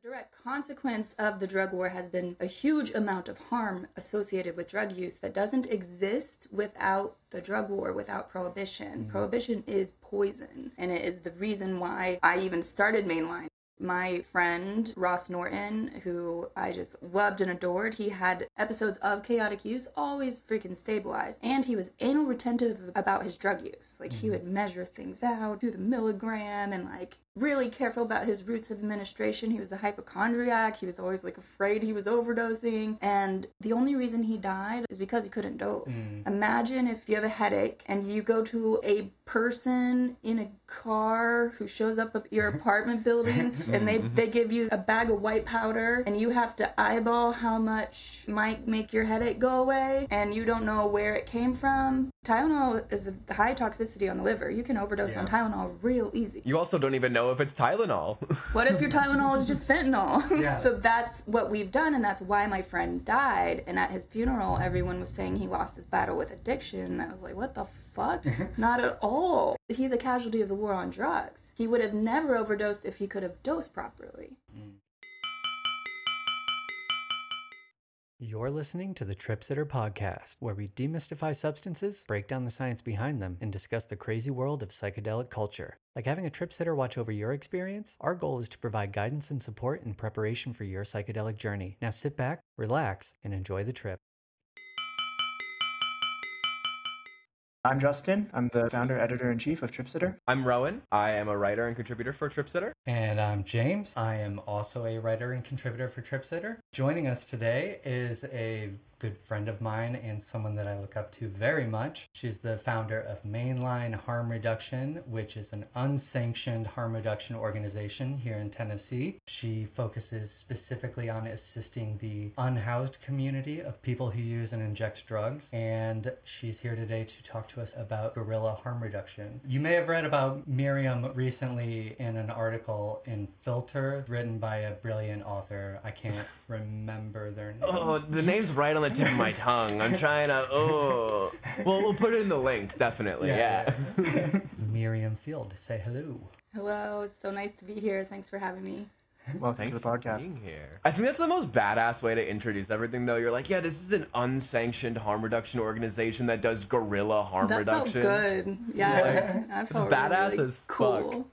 Direct consequence of the drug war has been a huge amount of harm associated with drug use that doesn't exist without the drug war, without prohibition. Prohibition is poison, and it is the reason why I even started Mainline. My friend, Ross Norton, who I just loved and adored, he had episodes of chaotic use, always freaking stabilized. And he was anal retentive about his drug use. Like, he would measure things out, do the milligram, and, like, really careful about his routes of administration. He was a hypochondriac. He was always, like, afraid he was overdosing. And the only reason he died is because he couldn't dose. Imagine if you have a headache and you go to a person in a car who shows up at your apartment building and they give you a bag of white powder and you have to eyeball how much might make your headache go away and you don't know where it came from. Tylenol is a high toxicity on the liver. You can overdose on Tylenol real easy. You also don't even know if it's Tylenol. What if your Tylenol is just fentanyl? Yeah. So that's what we've done, and that's why my friend died. And at his funeral, everyone was saying he lost his battle with addiction. And I was like, what the fuck? Not at all. He's a casualty of the war on drugs. He would have never overdosed if he could have dosed properly. You're listening to the Trip Sitter Podcast, where we demystify substances, break down the science behind them, and discuss the crazy world of psychedelic culture. Like having a trip sitter watch over your experience, our goal is to provide guidance and support in preparation for your psychedelic journey. Now sit back, relax, and enjoy the trip. I'm Justin. I'm the founder, editor-in-chief of TripSitter. I'm Rowan. I am a writer and contributor for TripSitter. And I'm James. I am also a writer and contributor for TripSitter. Joining us today is a good friend of mine and someone that I look up to very much. She's the founder of Mainline Harm Reduction, which is an unsanctioned harm reduction organization here in Tennessee. She focuses specifically on assisting the unhoused community of people who use and inject drugs. And she's here today to talk to us about guerrilla harm reduction. You may have read about Miriam recently in an article in Filter written by a brilliant author. I can't remember their name. Oh, the name's right on the tip of my tongue. I'm trying to, Well, we'll put it in the link, definitely, yeah. Miriam Field, say hello. Hello, it's so nice to be here. Thanks for having me. Welcome Thanks to the for podcast. being here. I think that's the most badass way to introduce everything, though. You're like, yeah, this is an unsanctioned harm reduction organization that does guerrilla harm That reduction. felt good. Yeah, I felt badass really as cool.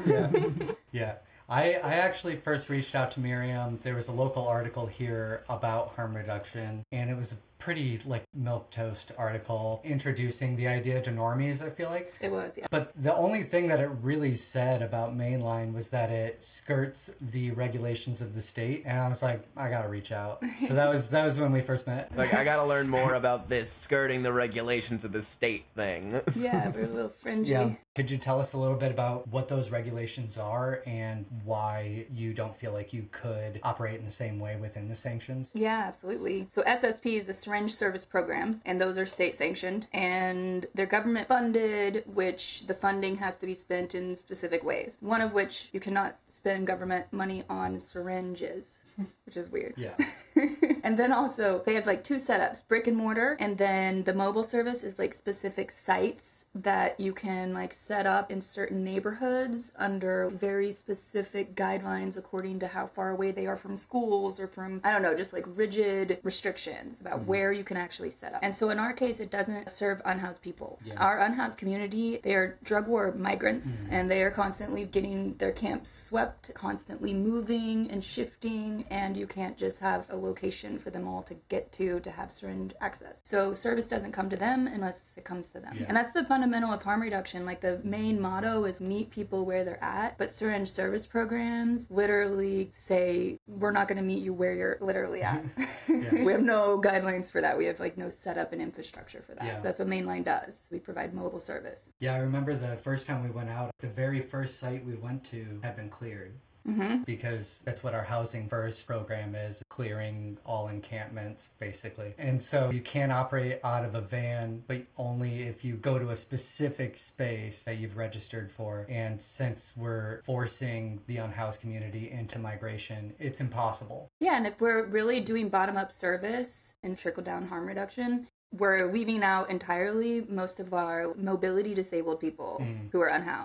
Yeah. I actually first reached out to Miriam. There was a local article here about harm reduction, and it was a pretty, like, milquetoast article introducing the idea to normies, I feel like. It was, yeah. But the only thing that it really said about Mainline was that it skirts the regulations of the state, and I was like, I gotta reach out. So that was when we first met. Like, I gotta learn more about this skirting the regulations of the state thing. Yeah, we're a little fringy. Yeah. Could you tell us a little bit about what those regulations are and why you don't feel like you could operate in the same way within the sanctions? Yeah, absolutely. So SSP is a syringe service program, and those are state sanctioned, and they're government funded, which the funding has to be spent in specific ways. One of which, you cannot spend government money on syringes, which is weird. Yeah. And then also, they have like two setups, brick and mortar, and then the mobile service is like specific sites that you can like set up in certain neighborhoods under very specific guidelines according to how far away they are from schools or from, I don't know, just like rigid restrictions about where you can actually set up. And so in our case, it doesn't serve unhoused people. Yeah. Our unhoused community, they are drug war migrants, and they are constantly getting their camps swept, constantly moving and shifting, and you can't just have a location for them all to get to have syringe access. So service doesn't come to them unless it comes to them. Yeah. And that's the fundamental of harm reduction. Like, the main motto is meet people where they're at, but syringe service programs literally say, we're not going to meet you where you're literally at. We have no guidelines for that. We have like no setup and infrastructure for that. Yeah. That's what Mainline does. We provide mobile service. Yeah, I remember the first time we went out, the very first site we went to had been cleared. Because that's what our Housing First program is, clearing all encampments, basically. And so you can't operate out of a van, but only if you go to a specific space that you've registered for. And since we're forcing the unhoused community into migration, it's impossible. Yeah, and if we're really doing bottom-up service and trickle-down harm reduction, we're leaving out entirely most of our mobility disabled people who are unhoused.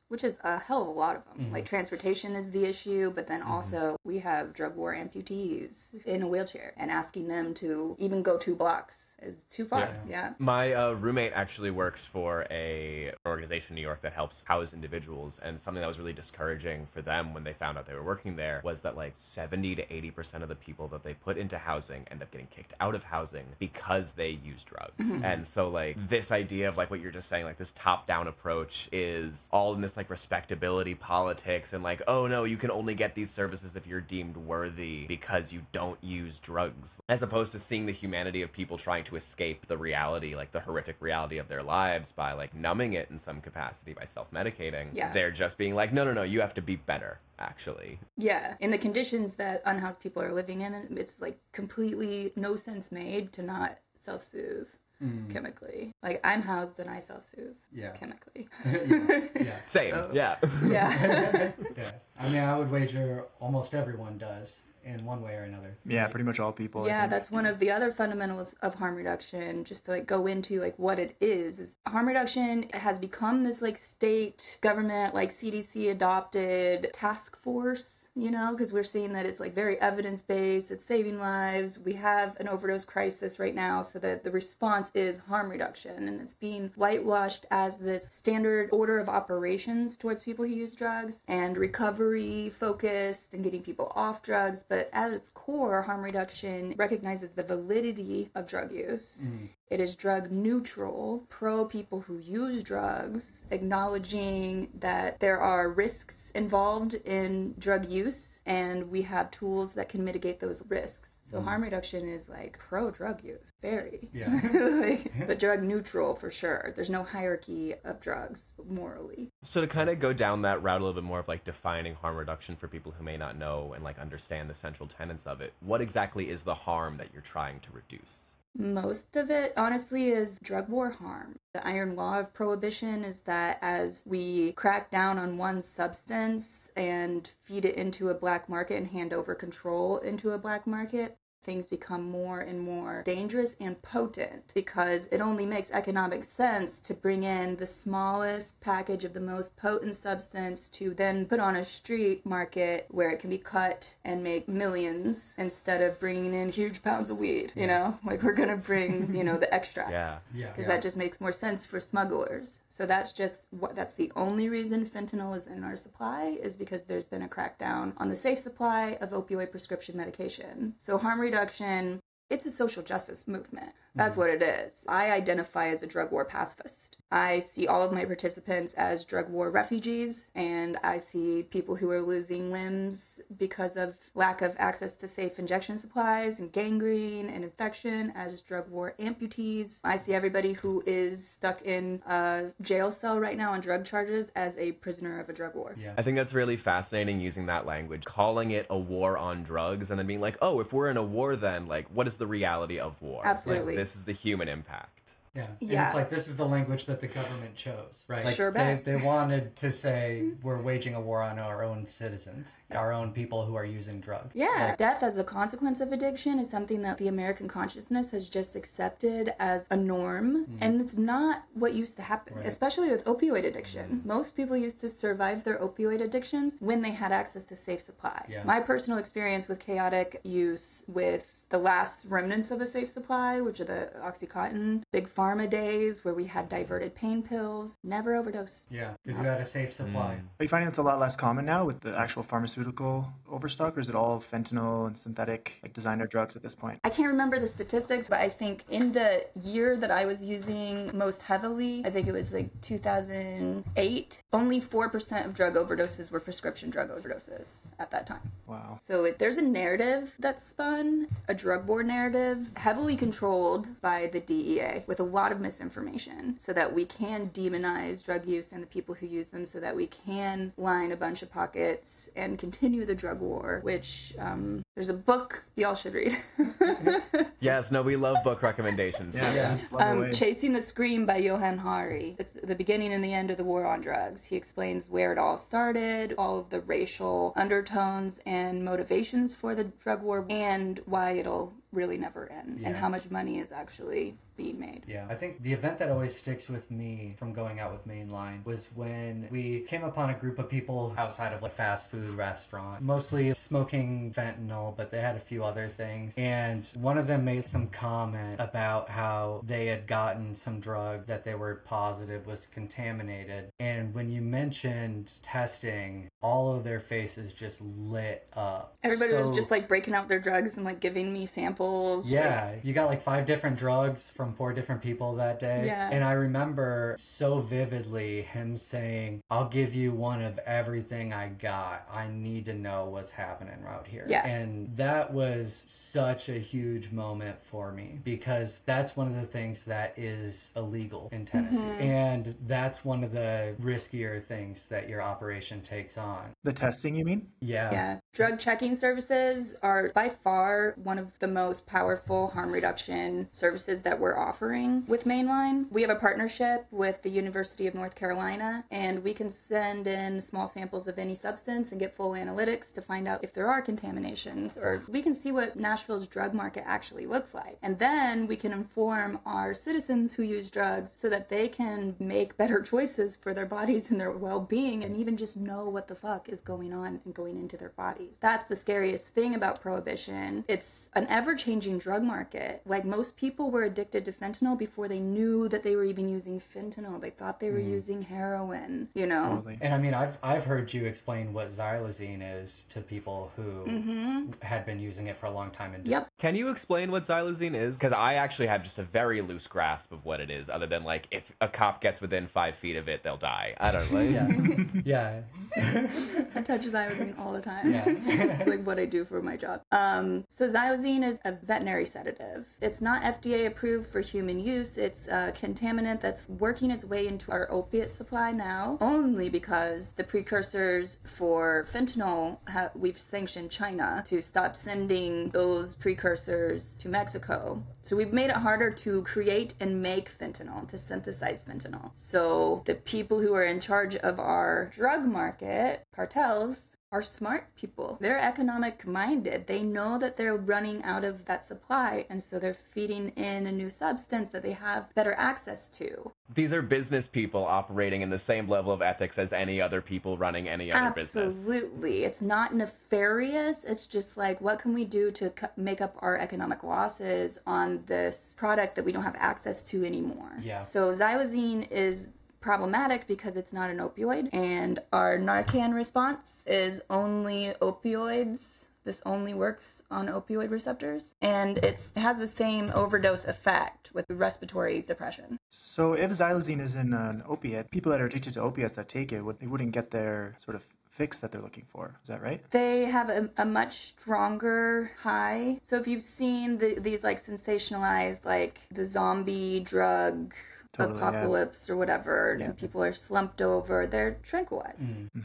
which is a hell of a lot of them. Like transportation is the issue, but then also we have drug war amputees in a wheelchair, and asking them to even go 2 blocks is too far. Yeah. My roommate actually works for a organization in New York that helps house individuals, and something that was really discouraging for them when they found out they were working there was that like 70 to 80% of the people that they put into housing end up getting kicked out of housing because they use drugs. And so like this idea of like what you're just saying, like this top-down approach is all in this like respectability politics and like, oh no, you can only get these services if you're deemed worthy because you don't use drugs, as opposed to seeing the humanity of people trying to escape the reality, like the horrific reality of their lives by like numbing it in some capacity by self-medicating. Yeah. They're just being like, no, you have to be better, actually. Yeah, in the conditions that unhoused people are living in, it's like completely no sense made to not self-soothe chemically. Like, I'm housed and I self-soothe chemically. Same. Yeah. Yeah. I mean, I would wager almost everyone does in one way or another. Yeah, pretty much all people. Yeah, that's one of the other fundamentals of harm reduction, just to like go into like what it is harm reduction has become this like state government, like CDC adopted task force, you know, because we're seeing that it's like very evidence-based, it's saving lives. We have an overdose crisis right now, so that the response is harm reduction, and it's being whitewashed as this standard order of operations towards people who use drugs and recovery focused and getting people off drugs. But at its core, harm reduction recognizes the validity of drug use. It is drug neutral, pro people who use drugs, acknowledging that there are risks involved in drug use, and we have tools that can mitigate those risks. So harm reduction is like pro drug use, very. But drug neutral for sure. There's no hierarchy of drugs morally. So to kind of go down that route a little bit more of like defining harm reduction for people who may not know and like understand the central tenets of it, what exactly is the harm that you're trying to reduce? Most of it, honestly, is drug war harm. The iron law of prohibition is that as we crack down on one substance and feed it into a black market and hand over control into a black market, things become more and more dangerous and potent, because it only makes economic sense to bring in the smallest package of the most potent substance to then put on a street market where it can be cut and make millions, instead of bringing in huge pounds of weed, you know? Like, we're gonna bring, you know, the extracts. Because that just makes more sense for smugglers. So that's the only reason fentanyl is in our supply, is because there's been a crackdown on the safe supply of opioid prescription medication. So harm reduction, it's a social justice movement. That's what it is. I identify as a drug war pacifist. I see all of my participants as drug war refugees, and I see people who are losing limbs because of lack of access to safe injection supplies and gangrene and infection as drug war amputees. I see everybody who is stuck in a jail cell right now on drug charges as a prisoner of a drug war. I think that's really fascinating, using that language, calling it a war on drugs, and then being like, oh, if we're in a war, then like, what is the reality of war? Absolutely. Like, this is the human impact. And it's like, this is the language that the government chose, right? Like, Sure bet. They wanted to say, we're waging a war on our own citizens, our own people who are using drugs. Death as a consequence of addiction is something that the American consciousness has just accepted as a norm, and it's not what used to happen, especially with opioid addiction. Most people used to survive their opioid addictions when they had access to safe supply. My personal experience with chaotic use, with the last remnants of a safe supply, which are the OxyContin, Big Pharma days where we had diverted pain pills, never overdosed. Because you had a safe supply. Are you finding it's a lot less common now with the actual pharmaceutical overstock, or is it all fentanyl and synthetic, like designer drugs at this point? I can't remember the statistics, but I think in the year that I was using most heavily, I think it was like 2008, only 4% of drug overdoses were prescription drug overdoses at that time. Wow. So there's a narrative that's spun, a drug war narrative, heavily controlled by the DEA with a lot of misinformation, so that we can demonize drug use and the people who use them, so that we can line a bunch of pockets and continue the drug war, which there's a book y'all should read. Yes, no, we love book recommendations. Chasing the Scream by Johann Hari. It's the beginning and the end of the war on drugs. He explains where it all started, all of the racial undertones and motivations for the drug war, and why it'll really never end, and how much money is actually being made. Yeah, I think the event that always sticks with me from going out with Mainline was when we came upon a group of people outside of like fast food restaurant, mostly smoking fentanyl, but they had a few other things. And one of them made some comment about how they had gotten some drug that they were positive was contaminated. And when you mentioned testing, all of their faces just lit up. Everybody was just like breaking out their drugs and like giving me samples. Yeah, you got like 5 different drugs from 4 different people that day. Yeah. And I remember so vividly him saying, I'll give you one of everything I got. I need to know what's happening out here. Yeah. And that was such a huge moment for me because that's one of the things that is illegal in Tennessee. And that's one of the riskier things that your operation takes on. The testing, you mean? Yeah. Yeah. Drug checking services are by far one of the most powerful harm reduction services that we're offering with Mainline. We have a partnership with the University of North Carolina, and we can send in small samples of any substance and get full analytics to find out if there are contaminations, or we can see what Nashville's drug market actually looks like. And then we can inform our citizens who use drugs so that they can make better choices for their bodies and their well-being, and even just know what the fuck is going on and going into their bodies. That's the scariest thing about prohibition. It's an ever-changing drug market. Like, most people were addicted to fentanyl before they knew that they were even using fentanyl. They thought they were using heroin, you know? Totally. And I mean, I've heard you explain what xylazine is to people who had been using it for a long time. And Yep. Can you explain what xylazine is? Because I actually have just a very loose grasp of what it is, other than like if a cop gets within 5 feet of it, they'll die. I don't know. Yeah. I touch xylazine all the time. Yeah. It's like what I do for my job. So xylazine is a veterinary sedative. It's not FDA approved for human use. It's a contaminant that's working its way into our opiate supply now, only because the precursors for fentanyl, we've sanctioned China to stop sending those precursors to Mexico. So we've made it harder to create and make fentanyl, to synthesize fentanyl. So the people who are in charge of our drug market, cartels, are smart people. They're economic minded. They know that they're running out of that supply, and so they're feeding in a new substance that they have better access to. These are business people operating in the same level of ethics as any other people running any other business. Absolutely. It's not nefarious. It's just like, what can we do to make up our economic losses on this product that we don't have access to anymore? Yeah. So xylazine is problematic because it's not an opioid, and our Narcan response is only opioids. This only works on opioid receptors, and it has the same overdose effect with respiratory depression. So if xylazine isn't an opiate, people that are addicted to opiates that take it, they wouldn't get their sort of fix that they're looking for. Is that right? They have a much stronger high. So if you've seen these like sensationalized, like the zombie drug Totally, apocalypse or whatever, and people are slumped over, they're tranquilized.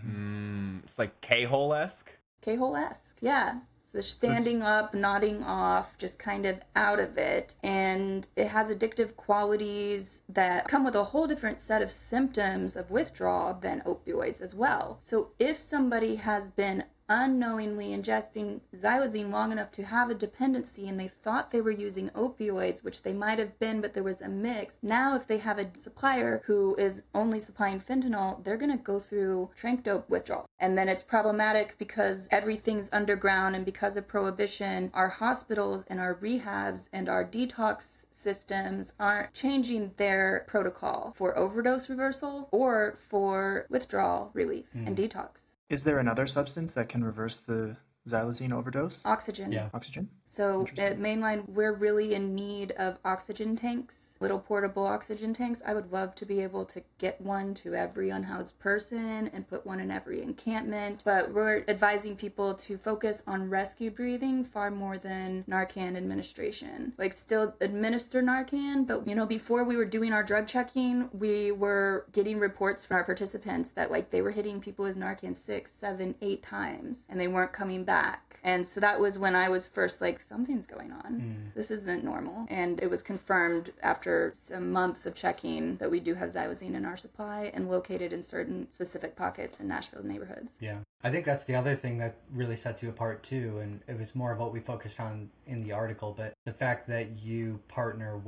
It's like K-hole-esque. K-hole-esque, yeah. So they're standing up, nodding off, just kind of out of it. And it has addictive qualities that come with a whole different set of symptoms of withdrawal than opioids as well. So if somebody has been unknowingly ingesting xylazine long enough to have a dependency and they thought they were using opioids, which they might have been, but there was a mix. Now, if they have a supplier who is only supplying fentanyl, they're going to go through trank dope withdrawal. And then it's problematic because everything's underground, and because of prohibition, our hospitals and our rehabs and our detox systems aren't changing their protocol for overdose reversal or for withdrawal relief and detox. Is there another substance that can reverse the xylazine overdose? Oxygen. Yeah. Oxygen? So at Mainline, we're really in need of oxygen tanks, little portable oxygen tanks. I would love to be able to get one to every unhoused person and put one in every encampment. But we're advising people to focus on rescue breathing far more than Narcan administration. Like, still administer Narcan, but, you know, before we were doing our drug checking, we were getting reports from our participants that, like, they were hitting people with Narcan 6, 7, 8 times, and they weren't coming back. And so that was when I was first like, something's going on. This isn't normal. And it was confirmed after some months of checking that we do have xylazine in our supply and located in certain specific pockets in Nashville neighborhoods. Yeah. I think that's the other thing that really sets you apart too, and it was more of what we focused on in the article, but the fact that you partner with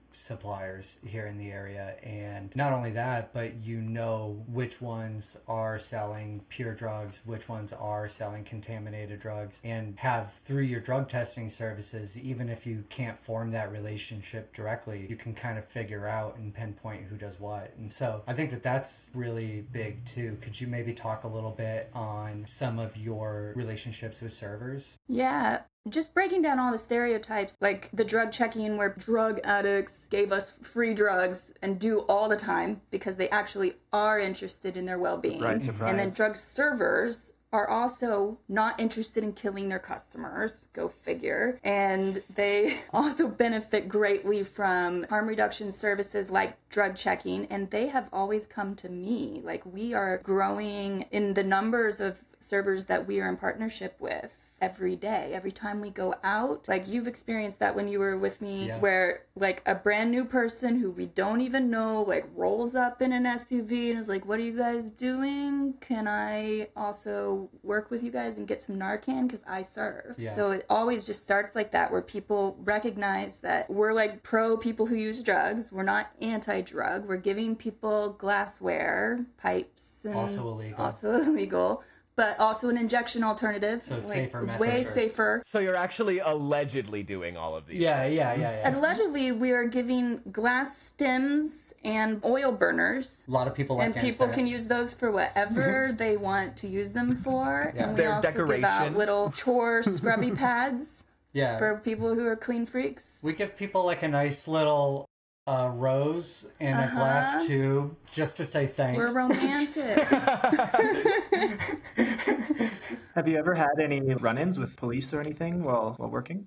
suppliers here in the area. And not only that, but you know which ones are selling pure drugs, which ones are selling contaminated drugs, and have through your drug testing services, even if you can't form that relationship directly, you can kind of figure out and pinpoint who does what. And so I think that that's really big too. Could you maybe talk a little bit on some of your relationships with servers? Yeah. Just breaking down all the stereotypes, like the drug checking where drug addicts gave us free drugs and do all the time because they actually are interested in their well-being. Right, surprise. And then drug servers are also not interested in killing their customers, go figure. And they also benefit greatly from harm reduction services like drug checking, and they have always come to me. Like, we are growing in the numbers of servers that we are in partnership with every day. Every time we go out, like you've experienced that when you were with me, where like a brand new person who we don't even know like rolls up in an SUV and is like, what are you guys doing? Can I also work with you guys and get some Narcan? Because I serve. So it always just starts like that, where people recognize that we're like pro people who use drugs. We're not anti-drug. We're giving people glassware, pipes, and also illegal. But also an injection alternative. So like, safer method. Way safer. So you're actually allegedly doing all of these. Yeah. Allegedly, we are giving glass stems and oil burners. A lot of people like and people can use those for whatever they want to use them for. And we also give out little chore scrubby pads for people who are clean freaks. We give people like a nice little rose in a glass tube just to say thanks. We're romantic. Have you ever had any run-ins with police or anything while working?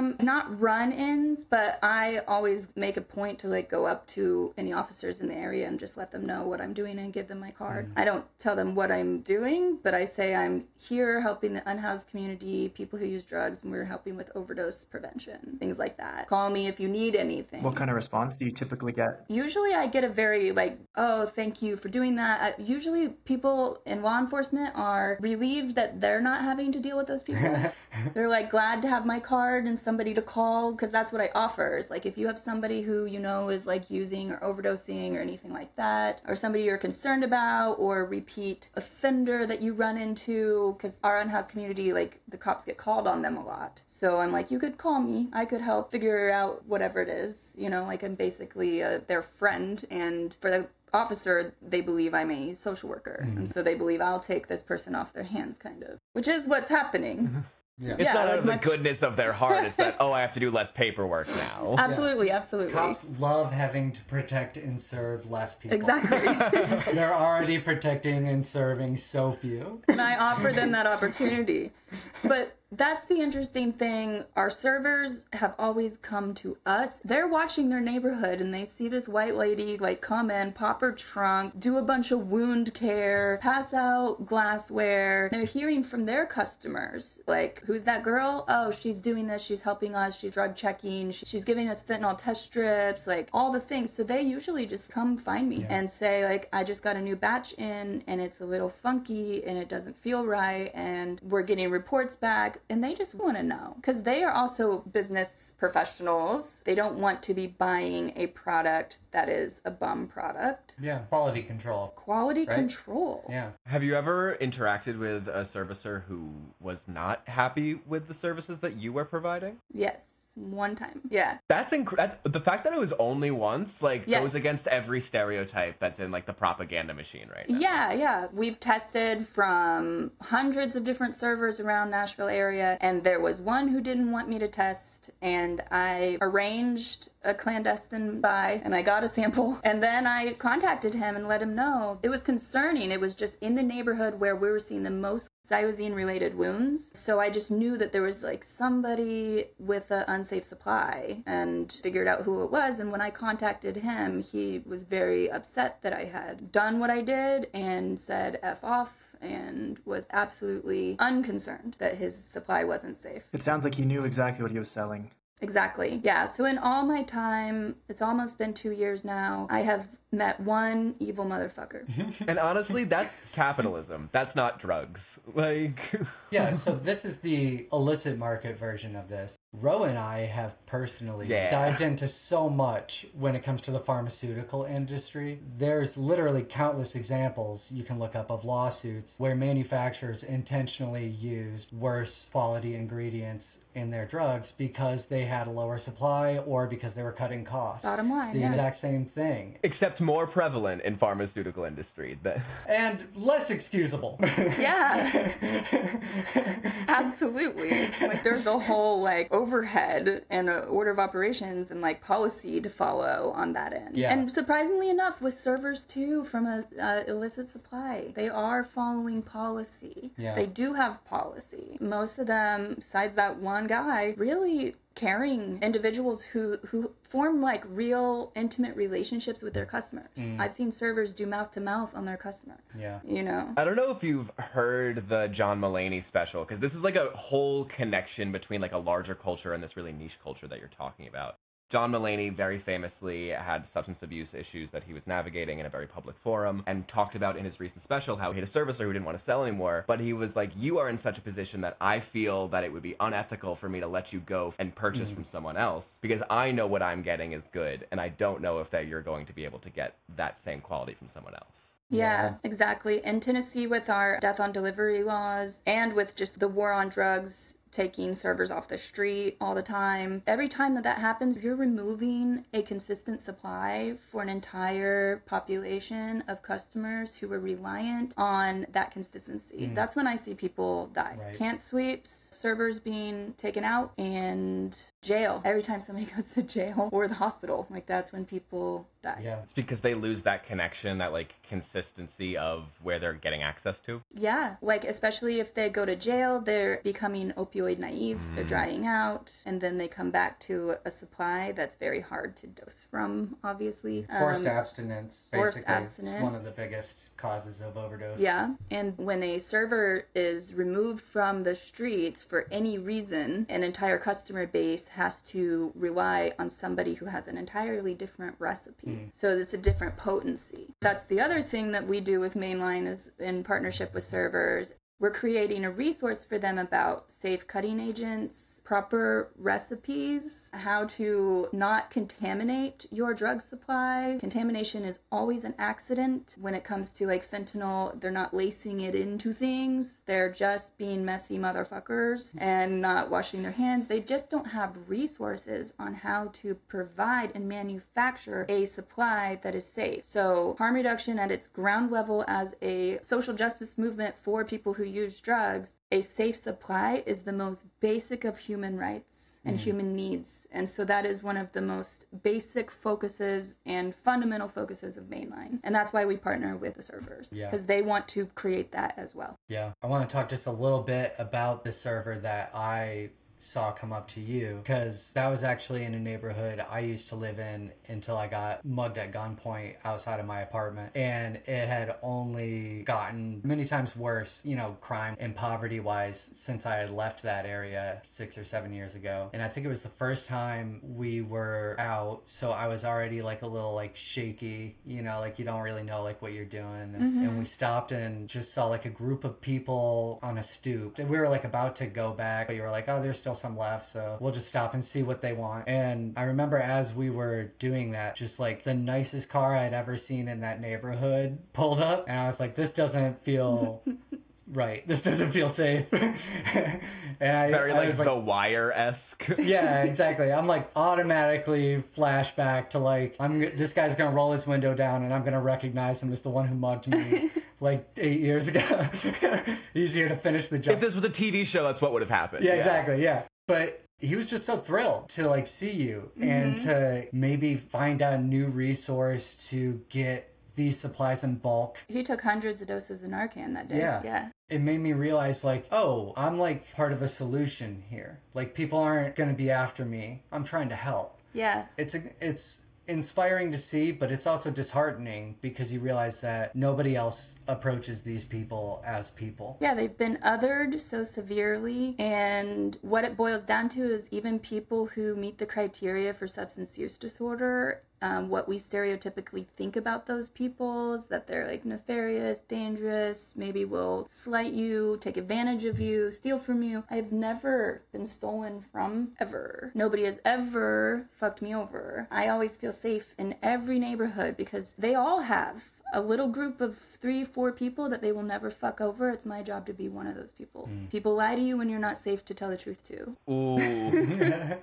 Not run-ins, but I always make a point to like go up to any officers in the area and just let them know what I'm doing and give them my card. I don't tell them what I'm doing, but I say I'm here helping the unhoused community, people who use drugs, and we're helping with overdose prevention, things like that. Call me if you need anything. What kind of response do you typically get? Usually I get a very like, oh, thank you for doing that. Usually people in law enforcement are relieved that they're not having to deal with those people. They're like glad to have my card and somebody to call, because that's what I offer. Is like, if you have somebody who you know is like using or overdosing or anything like that, or somebody you're concerned about, or repeat offender that you run into, because our unhoused community, like the cops get called on them a lot. So I'm like, you could call me. I could help figure out whatever it is. You know, like I'm basically their friend, and for the officer, they believe I'm a social worker, and so they believe I'll take this person off their hands, kind of, which is what's happening. It's not out of the goodness of their heart. It's that, oh, I have to do less paperwork now. Absolutely. Cops love having to protect and serve less people. Exactly. They're already protecting and serving so few. And I offer them that opportunity. But that's the interesting thing. Our servers have always come to us. They're watching their neighborhood and they see this white lady like come in, pop her trunk, do a bunch of wound care, pass out glassware. They're hearing from their customers like, who's that girl? Oh, she's doing this. She's helping us. She's drug checking. She's giving us fentanyl test strips, like all the things. So they usually just come find me and say like, I just got a new batch in and it's a little funky and it doesn't feel right and we're getting reports back. And they just want to know, because they are also business professionals. They don't want to be buying a product that is a bum product. Yeah, quality control. Quality control. Yeah. Have you ever interacted with a servicer who was not happy with the services that you were providing? Yes. One time. Yeah. That's incredible. The fact that it was only once, like, goes against every stereotype that's in, like, the propaganda machine right now. Yeah. We've tested from hundreds of different servers around Nashville area, and there was one who didn't want me to test, and I arranged a clandestine buy, and I got a sample, and then I contacted him and let him know. It was concerning. It was just in the neighborhood where we were seeing the most xylazine-related wounds, so I just knew that there was, like, somebody with an unsafe supply, and figured out who it was, and when I contacted him, he was very upset that I had done what I did, and said F off, and was absolutely unconcerned that his supply wasn't safe. It sounds like he knew exactly what he was selling. Exactly. Yeah. So in all my time, it's almost been 2 years now, I have met one evil motherfucker. And honestly, that's capitalism. That's not drugs. Like... Yeah, so this is the illicit market version of this. Ro and I have personally Yeah. dived into so much when it comes to the pharmaceutical industry. There's literally countless examples you can look up of lawsuits where manufacturers intentionally used worse quality ingredients in their drugs because they had a lower supply or because they were cutting costs. Bottom line, It's the yeah. exact same thing. Except more prevalent in pharmaceutical industry. And less excusable. Yeah. Absolutely. Like there's a whole like overhead and a order of operations and like policy to follow on that end. Yeah. And surprisingly enough, with servers too, from a illicit supply, they are following policy. Yeah. They do have policy. Most of them, besides that one guy, really caring individuals who form like real intimate relationships with their customers. I've seen servers do mouth to mouth on their customers. Yeah. You know? I don't know if you've heard the John Mulaney special, because this is like a whole connection between like a larger culture and this really niche culture that you're talking about. John Mulaney very famously had substance abuse issues that he was navigating in a very public forum and talked about in his recent special how he had a servicer who didn't want to sell anymore, but he was like, you are in such a position that I feel that it would be unethical for me to let you go and purchase from someone else because I know what I'm getting is good and I don't know if that you're going to be able to get that same quality from someone else. Yeah, exactly. In Tennessee, with our death on delivery laws and with just the war on drugs, taking servers off the street all the time, every time that happens, you're removing a consistent supply for an entire population of customers who were reliant on that consistency. That's when I see people die. Right. Camp sweeps, servers being taken out, and jail. Every time somebody goes to jail or the hospital, like that's when people die. Yeah. It's because they lose that connection, that like consistency of where they're getting access to. Yeah, like especially if they go to jail, they're becoming opioid naive, they're drying out, and then they come back to a supply that's very hard to dose from, obviously. Forced abstinence, forced basically. It's one of abstinence. the biggest causes of overdose. Yeah, and when a server is removed from the streets for any reason, an entire customer base has to rely on somebody who has an entirely different recipe. So it's a different potency. That's the other thing that we do with Mainline is in partnership with servers. We're creating a resource for them about safe cutting agents, proper recipes, how to not contaminate your drug supply. Contamination is always an accident. When it comes to like fentanyl, they're not lacing it into things. They're just being messy motherfuckers and not washing their hands. They just don't have resources on how to provide and manufacture a supply that is safe. So harm reduction at its ground level as a social justice movement for people who use drugs, a safe supply is the most basic of human rights and human needs. And so that is one of the most basic focuses and fundamental focuses of Mainline. And that's why we partner with the servers, Yeah. because they want to create that as well. Yeah. I want to talk just a little bit about the server that I saw come up to you, because that was actually in a neighborhood I used to live in until I got mugged at gunpoint outside of my apartment, and it had only gotten many times worse, you know, crime and poverty wise, since I had left that area 6 or 7 years ago. And I think it was the first time we were out, so I was already like a little like shaky, you know, like you don't really know like what you're doing. And we stopped and just saw like a group of people on a stoop, and we were like about to go back, but you were like, oh, there's still some left, so we'll just stop and see what they want. And I remember as we were doing that, just like the nicest car I'd ever seen in that neighborhood pulled up, and I was like, this doesn't feel right, this doesn't feel safe. And I Very like was The Wire-esque. yeah, exactly. I'm like automatically flashback to like, this guy's gonna roll his window down and I'm gonna recognize him as the one who mugged me like 8 years ago. Easier to finish the job. If this was a TV show, that's what would have happened. Yeah, exactly. Yeah. But he was just so thrilled to like see you and to maybe find a new resource to get these supplies in bulk. He took hundreds of doses of Narcan that day. Yeah. It made me realize like, oh, I'm like part of a solution here. Like people aren't going to be after me. I'm trying to help. Yeah. It's inspiring to see, but it's also disheartening because you realize that nobody else approaches these people as people. Yeah, they've been othered so severely, and what it boils down to is even people who meet the criteria for substance use disorder what we stereotypically think about those people is that they're like nefarious, dangerous, maybe will slight you, take advantage of you, steal from you. I've never been stolen from, ever. Nobody has ever fucked me over. I always feel safe in every neighborhood because they all have a little group of 3-4 people that they will never fuck over. It's my job to be one of those people. People lie to you when you're not safe to tell the truth to. Ooh.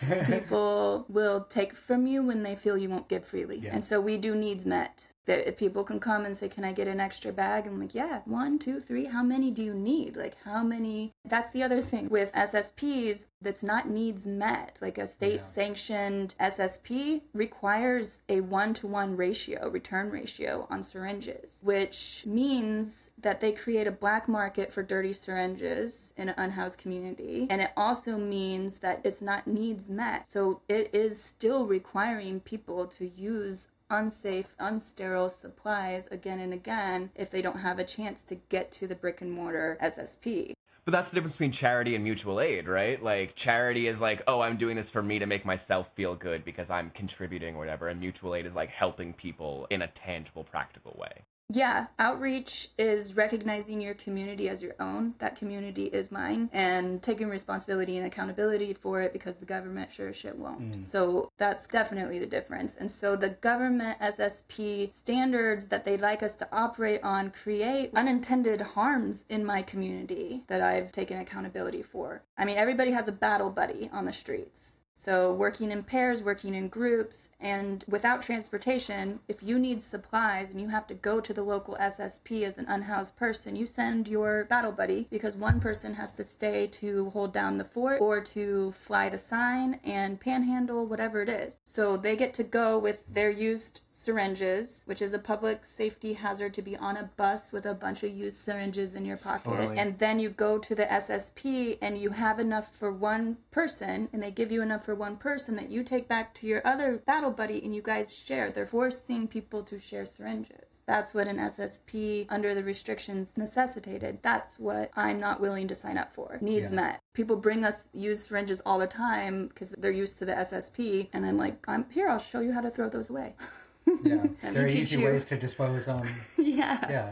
People will take from you when they feel you won't give freely. Yeah. And so we do needs met. That people can come and say, can I get an extra bag? I'm like, yeah, 1, 2, 3. How many do you need? Like, how many? That's the other thing with SSPs that's not needs met. Like a state sanctioned SSP requires a 1-to-1 ratio, return ratio on syringes, which means that they create a black market for dirty syringes in an unhoused community. And it also means that it's not needs met. So it is still requiring people to use unsafe, unsterile supplies again and again if they don't have a chance to get to the brick and mortar SSP. But that's the difference between charity and mutual aid, right? Like, charity is like, oh, I'm doing this for me to make myself feel good because I'm contributing or whatever. And mutual aid is like helping people in a tangible, practical way. Yeah, outreach is recognizing your community as your own. That community is mine, and taking responsibility and accountability for it because the government sure as shit won't. So that's definitely the difference. And so the government SSP standards that they'd like us to operate on create unintended harms in my community that I've taken accountability for. I mean, everybody has a battle buddy on the streets. So working in pairs, working in groups, and without transportation, if you need supplies and you have to go to the local SSP as an unhoused person, you send your battle buddy because one person has to stay to hold down the fort or to fly the sign and panhandle, whatever it is. So they get to go with their used syringes, which is a public safety hazard to be on a bus with a bunch of used syringes in your pocket. Totally. And then you go to the SSP and you have enough for one person, and they give you enough for one person that you take back to your other battle buddy and you guys share. They're forcing people to share syringes. That's what an SSP under the restrictions necessitated. That's what I'm not willing to sign up for. Needs met. People bring us used syringes all the time because they're used to the SSP, and I'm like, I'm here, I'll show you how to throw those away. Yeah, Let me there are teach easy you. ways to dispose on. Yeah.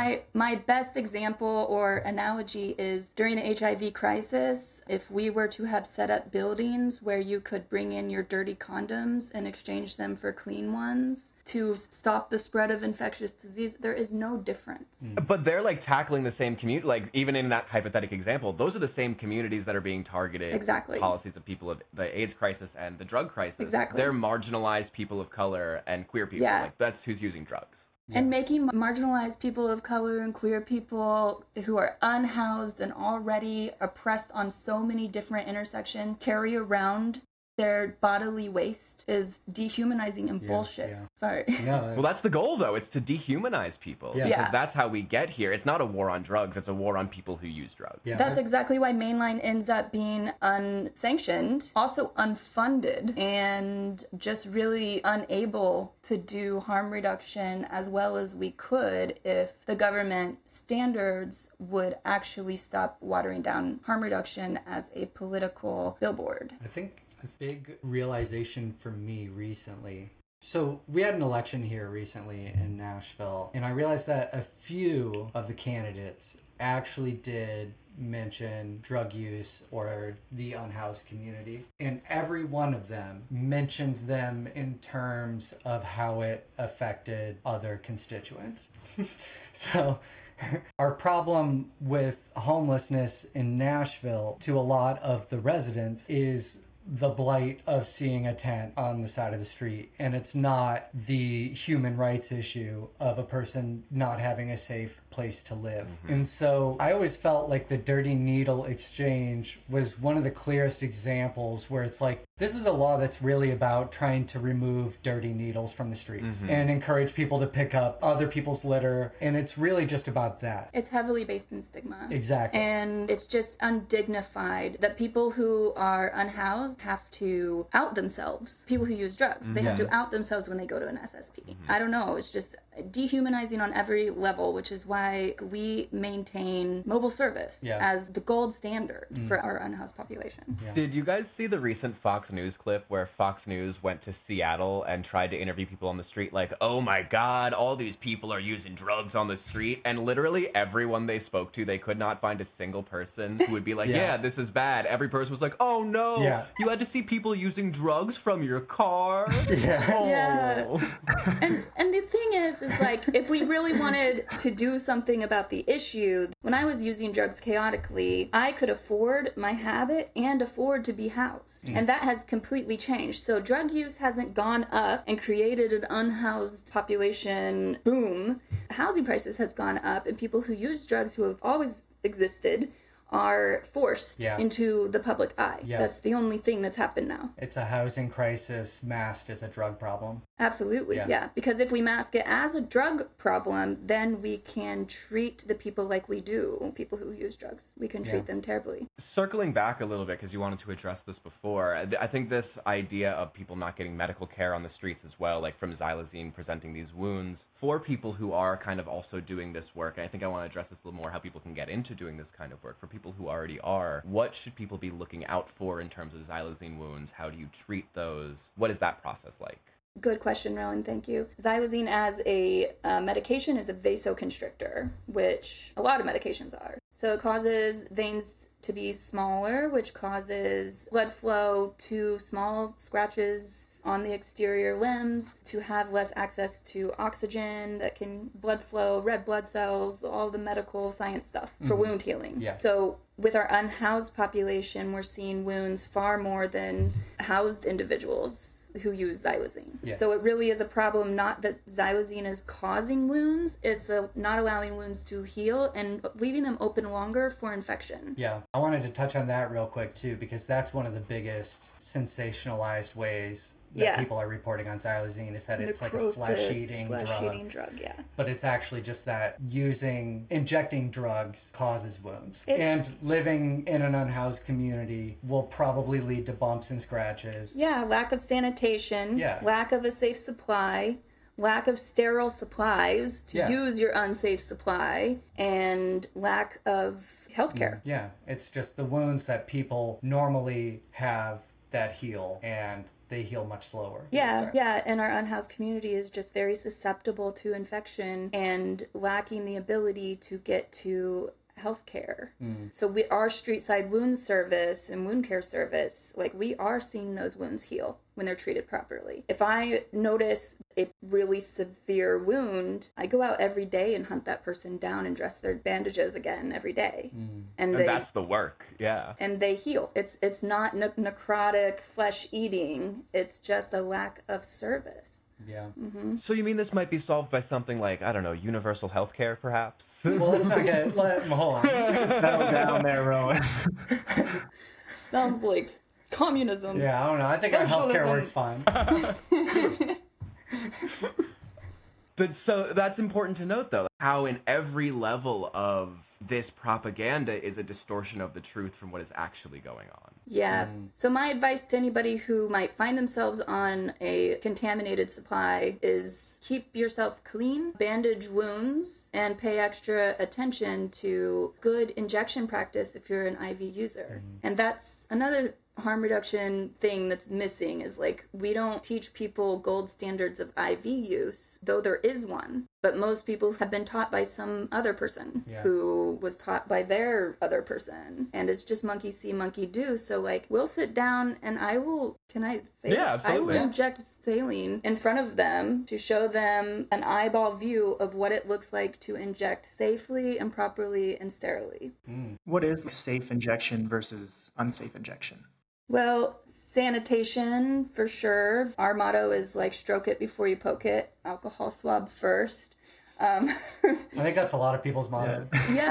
My best example or analogy is during the HIV crisis, if we were to have set up buildings where you could bring in your dirty condoms and exchange them for clean ones to stop the spread of infectious disease, there is no difference. But they're like tackling the same community, like even in that hypothetical example, those are the same communities that are being targeted. Exactly. Policies of people of the AIDS crisis and the drug crisis. Exactly. They're marginalized people of color and queer people. Yeah. Like that's who's using drugs. And making marginalized people of color and queer people who are unhoused and already oppressed on so many different intersections carry around their bodily waste is dehumanizing and bullshit. yeah. Sorry. No, Well, that's the goal, though. It's to dehumanize people. Yeah. Because Yeah. that's how we get here. It's not a war on drugs. It's a war on people who use drugs. yeah, That's exactly why Mainline ends up being unsanctioned, also unfunded, and just really unable to do harm reduction as well as we could if the government standards would actually stop watering down harm reduction as a political billboard. I think a big realization for me recently. So we had an election here recently in Nashville, and I realized that a few of the candidates actually did mention drug use or the unhoused community. And every one of them mentioned them in terms of how it affected other constituents. So our problem with homelessness in Nashville to a lot of the residents is the blight of seeing a tent on the side of the street, and it's not the human rights issue of a person not having a safe place to live. And so I always felt like the Dirty Needle Exchange was one of the clearest examples where it's like, this is a law that's really about trying to remove dirty needles from the streets and encourage people to pick up other people's litter, and it's really just about that. It's heavily based in stigma. Exactly. And it's just undignified that people who are unhoused have to out themselves. People who use drugs, they have to out themselves when they go to an SSP. I don't know. It's just dehumanizing on every level, which is why we maintain mobile service as the gold standard for our unhoused population. Did you guys see the recent Fox Fox News clip where Fox News went to Seattle and tried to interview people on the street like, oh my god, all these people are using drugs on the street, and literally everyone they spoke to, they could not find a single person who would be like, yeah, this is bad. Every person was like, oh no, you had to see people using drugs from your car. And the thing is like, if we really wanted to do something about the issue, when I was using drugs chaotically, I could afford my habit and afford to be housed. And that has completely changed. So drug use hasn't gone up and created an unhoused population boom. Housing prices has gone up, and people who use drugs, who have always existed, are forced into the public eye. That's the only thing that's happened now. It's a housing crisis masked as a drug problem. Absolutely, because if we mask it as a drug problem, then we can treat the people like we do people who use drugs. We can treat them terribly. Circling back a little bit, because you wanted to address this before, I think this idea of people not getting medical care on the streets as well, like from xylazine presenting these wounds, for people who are kind of also doing this work, and I think I want to address this a little more, how people can get into doing this kind of work. For people who already are, what should people be looking out for in terms of xylazine wounds? How do you treat those? What is that process like? Good question, Rowan. Thank you. Xylazine as a medication is a vasoconstrictor, which a lot of medications are. So it causes veins to be smaller, which causes blood flow to small scratches on the exterior limbs, to have less access to oxygen that can blood flow, red blood cells, all the medical science stuff for wound healing. So with our unhoused population, we're seeing wounds far more than housed individuals who use xylazine. So it really is a problem, not that xylazine is causing wounds, it's not allowing wounds to heal and leaving them open longer for infection. I wanted to touch on that real quick too, because that's one of the biggest sensationalized ways that people are reporting on xylazine, is that it's Necrosis, like a flesh-eating drug. But it's actually just that injecting drugs causes wounds. And living in an unhoused community will probably lead to bumps and scratches. Lack of sanitation, lack of a safe supply, lack of sterile supplies to use your unsafe supply, and lack of healthcare. It's just the wounds that people normally have that heal, and they heal much slower. And our unhoused community is just very susceptible to infection and lacking the ability to get to healthcare. So our street side wound service and wound care service, like, we are seeing those wounds heal when they're treated properly. If I notice a really severe wound, I go out every day and hunt that person down and dress their bandages again every day. And that's the work. And they heal. It's not necrotic flesh eating. It's just a lack of service. So you mean this might be solved by something like, I don't know, universal health care, perhaps? Well, let's not get... hold on. Settle down there, Rowan. Sounds like communism. I don't know. I think Socialism. our healthcare works fine. But so that's important to note, though, how in every level of this propaganda is a distortion of the truth from what is actually going on. So my advice to anybody who might find themselves on a contaminated supply is keep yourself clean, bandage wounds, and pay extra attention to good injection practice if you're an IV user. And that's another harm reduction thing that's missing, is like, we don't teach people gold standards of IV use, though there is one. But most people have been taught by some other person who was taught by their other person. And it's just monkey see, monkey do. So, like, we'll sit down and I will, can I say this? Absolutely. I will inject saline in front of them to show them an eyeball view of what it looks like to inject safely and properly and sterilely. What is safe injection versus unsafe injection? Well, sanitation for sure. Our motto is like, stroke it before you poke it, alcohol swab first. I think that's a lot of people's motto.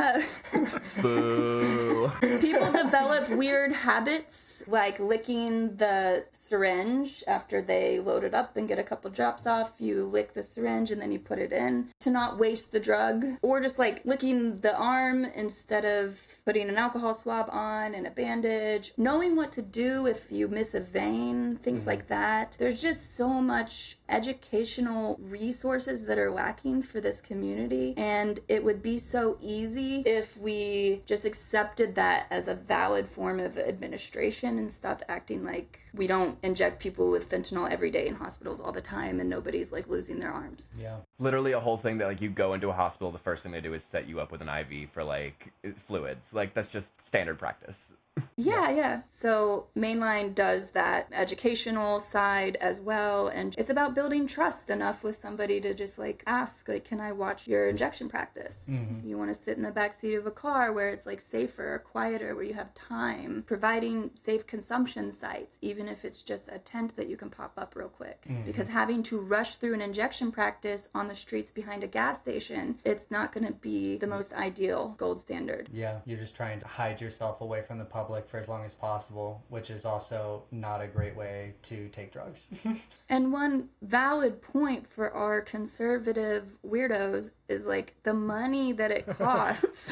Boo. People develop weird habits, like licking the syringe after they load it up and get a couple drops off. You lick the syringe and then you put it in to not waste the drug. Or just like licking the arm instead of putting an alcohol swab on and a bandage. Knowing what to do if you miss a vein, things like that. There's just so much educational resources that are lacking for this this community. And it would be so easy if we just accepted that as a valid form of administration and stopped acting like we don't inject people with fentanyl every day in hospitals all the time and nobody's like losing their arms. Yeah. Literally a whole thing that like you go into a hospital, the first thing they do is set you up with an IV for like fluids. Like that's just standard practice. Yeah. So Mainline does that educational side as well. And it's about building trust enough with somebody to just like ask, like, can I watch your injection practice? You want to sit in the backseat of a car where it's like safer or quieter, where you have time, providing safe consumption sites, even if it's just a tent that you can pop up real quick. Because having to rush through an injection practice on the streets behind a gas station, it's not going to be the most ideal gold standard. Yeah, you're just trying to hide yourself away from the public for as long as possible, which is also not a great way to take drugs. And one valid point for our conservative weirdos is like the money that it costs,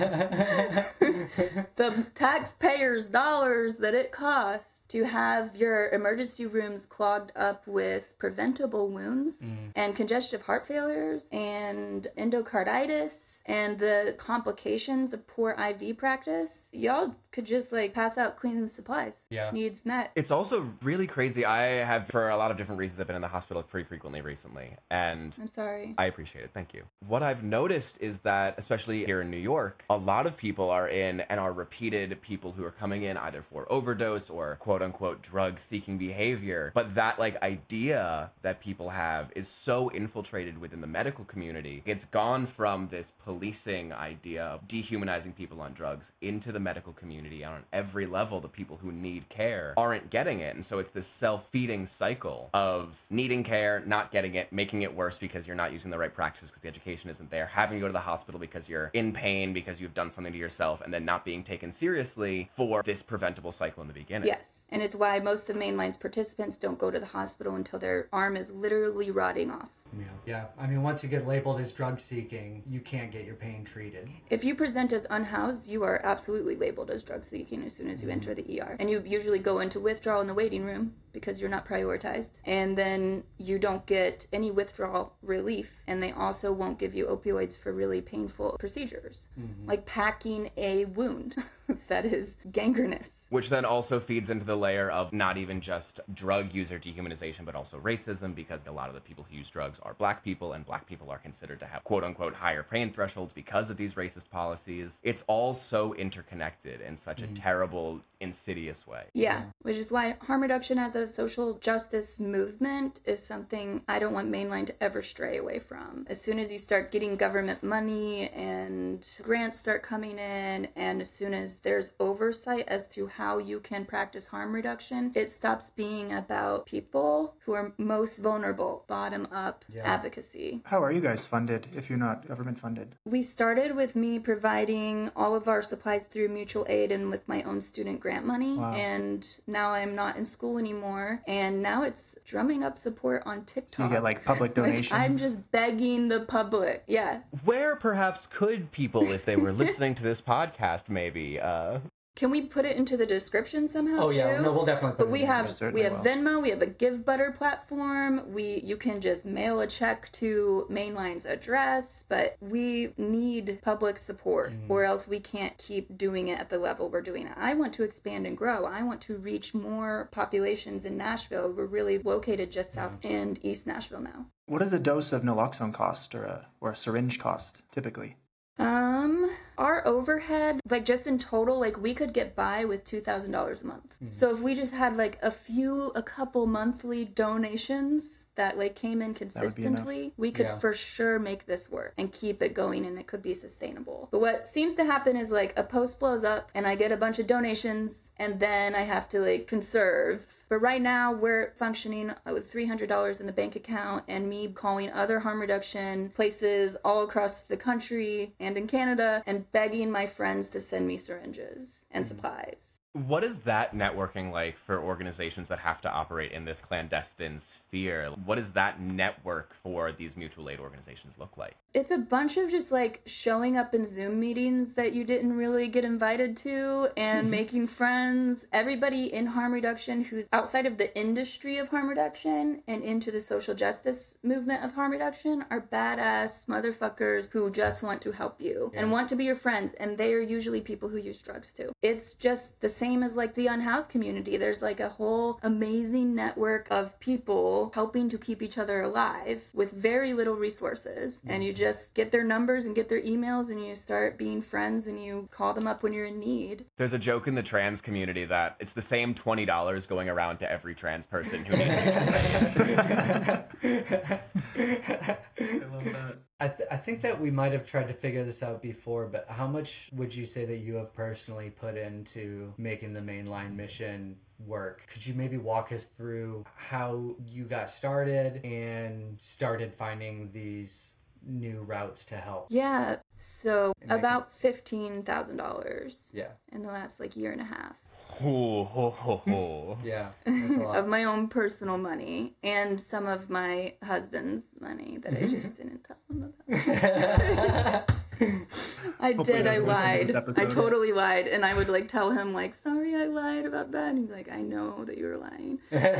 the taxpayers' dollars that it costs to have your emergency rooms clogged up with preventable wounds and congestive heart failures and endocarditis and the complications of poor IV practice. Y'all could just like pass out cleaning supplies. Yeah. Needs met. It's also really crazy. I have, for a lot of different reasons, I've been in the hospital pretty frequently recently, and I'm sorry. I appreciate it. Thank you. What I've noticed is that, especially here in New York, a lot of people are in and are repeated people who are coming in either for overdose or quote unquote drug seeking behavior. But that like idea that people have is so infiltrated within the medical community. It's gone from this policing idea of dehumanizing people on drugs into the medical community. On every level, the people who need care aren't getting it. And so it's this self-feeding cycle of needing care, not getting it, making it worse because you're not using the right practices because the education isn't there, having to go to the hospital because you're in pain because you've done something to yourself, and then not being taken seriously for this preventable cycle in the beginning. Yes. And it's why most of Mainline's participants don't go to the hospital until their arm is literally rotting off. Yeah. I mean, once you get labeled as drug seeking, you can't get your pain treated. If you present as unhoused, you are absolutely labeled as drug seeking as soon as you enter the ER. And you usually go into withdrawal in the waiting room because you're not prioritized. And then you don't get any withdrawal relief. And they also won't give you opioids for really painful procedures, like packing a wound that is gangrenous. Which then also feeds into the layer of not even just drug user dehumanization, but also racism, because a lot of the people who use drugs are black people, and black people are considered to have quote unquote higher pain thresholds because of these racist policies. It's all so interconnected in such a terrible, insidious way. Yeah, which is why harm reduction as a social justice movement is something I don't want Mainline to ever stray away from. As soon as you start getting government money and grants start coming in, and as soon as there's oversight as to how you can practice harm reduction, it stops being about people who are most vulnerable, bottom up advocacy. How are you guys funded if you're not government funded? We started with me providing all of our supplies through mutual aid and with my own student grant money. Wow. And now I'm not in school anymore. And now it's drumming up support on TikTok. So you get like public Like, donations? I'm just begging the public. Yeah. Where perhaps could people, if they were listening to this podcast, maybe, Can we put it into the description somehow too? Yeah, no, we'll definitely put But it we in have there. Certainly we have will. Venmo, we have a Give Butter platform. You can just mail a check to Mainline's address, but we need public support or else we can't keep doing it at the level we're doing it. I want to expand and grow. I want to reach more populations in Nashville. We're really located just south and east Nashville now. What does a dose of naloxone cost or a syringe cost typically? Our overhead, like just in total, like we could get by with $2,000 a month. So if we just had like a couple monthly donations that like came in consistently, we could for sure make this work and keep it going, and it could be sustainable. But what seems to happen is like a post blows up and I get a bunch of donations and then I have to like conserve. But right now we're functioning with $300 in the bank account, and me calling other harm reduction places all across the country and in Canada and begging my friends to send me syringes and supplies. What is that networking like for organizations that have to operate in this clandestine sphere? What does that network for these mutual aid organizations look like? It's a bunch of just like showing up in Zoom meetings that you didn't really get invited to and making friends. Everybody in harm reduction who's outside of the industry of harm reduction and into the social justice movement of harm reduction are badass motherfuckers who just want to help you and want to be your friends. And they are usually people who use drugs too. It's just the same as like the unhoused community. There's like a whole amazing network of people helping to keep each other alive with very little resources. And you just get their numbers and get their emails and you start being friends and you call them up when you're in need. There's a joke in the trans community that it's the same $20 going around to every trans person who needs it. I love that. I think that we might have tried to figure this out before, but how much would you say that you have personally put into making the mainline mission work? Could you maybe walk us through how you got started and started finding these new routes to help? Yeah, so about $15,000 in the last like year and a half. Yeah, that's a lot. Of my own personal money and some of my husband's money that I just didn't tell him about. I lied. I totally lied. And I would like tell him like, sorry, I lied about that. And he'd be like, I know that you were lying.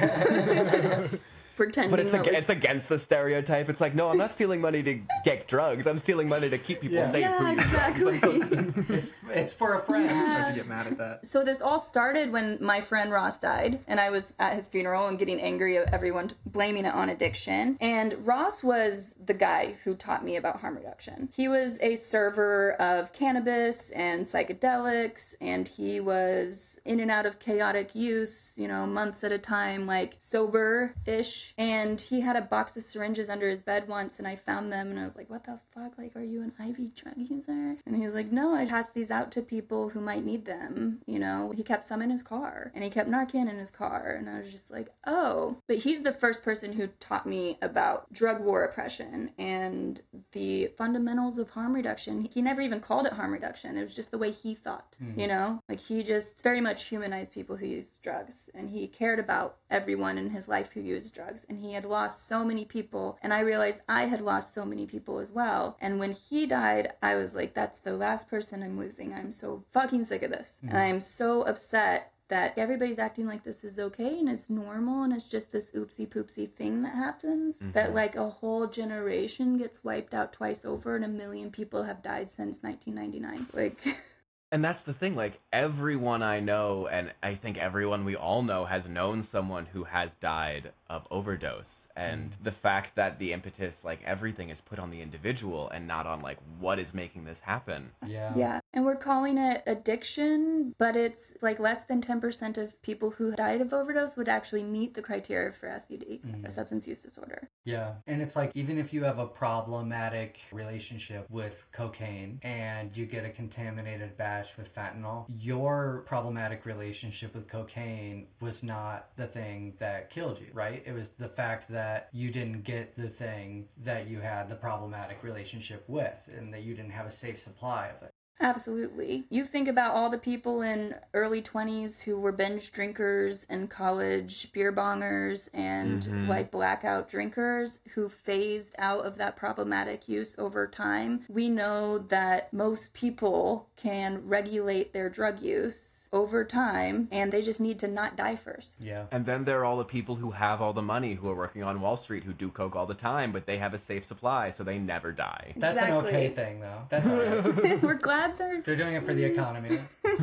Pretending. But it's against the stereotype. It's like, no, I'm not stealing money to get drugs. I'm stealing money to keep people safe from you. Exactly. It's for a friend. I get mad at that. So this all started when my friend Ross died, and I was at his funeral and getting angry at everyone blaming it on addiction. And Ross was the guy who taught me about harm reduction. He was a server of cannabis and psychedelics, and he was in and out of chaotic use, you know, months at a time, like sober-ish. And he had a box of syringes under his bed once, and I found them, and I was like, what the fuck? Like, are you an IV drug user? And he was like, no, I pass these out to people who might need them. You know, he kept some in his car, and he kept Narcan in his car, and I was just like, oh. But he's the first person who taught me about drug war oppression and the fundamentals of harm reduction. He never even called it harm reduction. It was just the way he thought, you know? Like, he just very much humanized people who use drugs, and he cared about everyone in his life who used drugs. And he had lost so many people, and I realized I had lost so many people as well. And when he died, I was like, that's the last person I'm losing. I'm so fucking sick of this. And I am so upset that everybody's acting like this is okay and it's normal and it's just this oopsie poopsie thing that happens, that like a whole generation gets wiped out twice over and 1 million people have died since 1999. Like... And that's the thing, like, everyone I know, and I think everyone we all know, has known someone who has died of overdose. And the fact that the impetus, like, everything is put on the individual and not on, like, what is making this happen. Yeah. And we're calling it addiction, but it's, like, less than 10% of people who died of overdose would actually meet the criteria for SUD, a substance use disorder. Yeah. And it's like, even if you have a problematic relationship with cocaine and you get a contaminated batch with fentanyl, your problematic relationship with cocaine was not the thing that killed you, right? It was the fact that you didn't get the thing that you had the problematic relationship with, and that you didn't have a safe supply of it. Absolutely. You think about all the people in early 20s who were binge drinkers and college beer bongers and like blackout drinkers who phased out of that problematic use over time. We know that most people can regulate their drug use over time, and they just need to not die first. Yeah. And then there are all the people who have all the money, who are working on Wall Street, who do coke all the time, but they have a safe supply, so they never die. That's an okay thing, though. That's all right. We're glad they're doing it for the economy.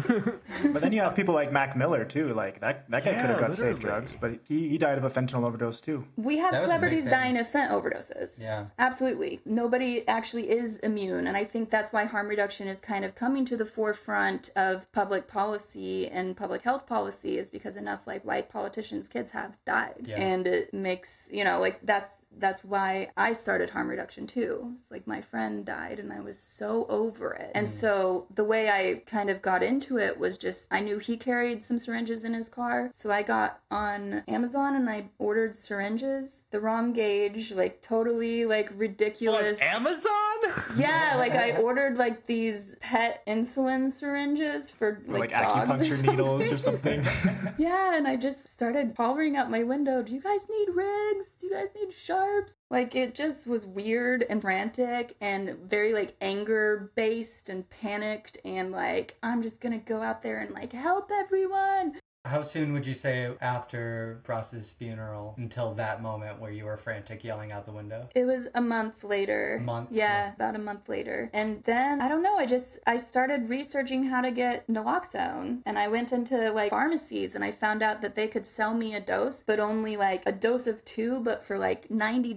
But then you have people like Mac Miller, too. Like, that guy could have got safe drugs, but he died of a fentanyl overdose, too. We have celebrities dying of fent overdoses. Yeah. Absolutely. Nobody actually is immune, and I think that's why harm reduction is kind of coming to the forefront of public policy and public health policy, is because enough like white politicians' kids have died. Yeah. And it makes, you know, like that's why I started harm reduction too. It's like my friend died and I was so over it. And so So the way I kind of got into it was just, I knew he carried some syringes in his car. So I got on Amazon and I ordered syringes, the wrong gauge, like totally like ridiculous. Amazon? Yeah, like I ordered like these pet insulin syringes for Like dogs acupuncture needles or something. Yeah, and I just started hollering out my window, do you guys need rigs? Do you guys need sharps? Like, it just was weird and frantic and very, like, anger-based and panicked and, like, I'm just gonna go out there and, like, help everyone. How soon would you say after Ross's funeral until that moment where you were frantic yelling out the window? It was a month later. A month? Yeah, about a month later. And then, I don't know, I started researching how to get naloxone. And I went into, like, pharmacies and I found out that they could sell me a dose, but only, like, a dose of 2, but for, like, $90.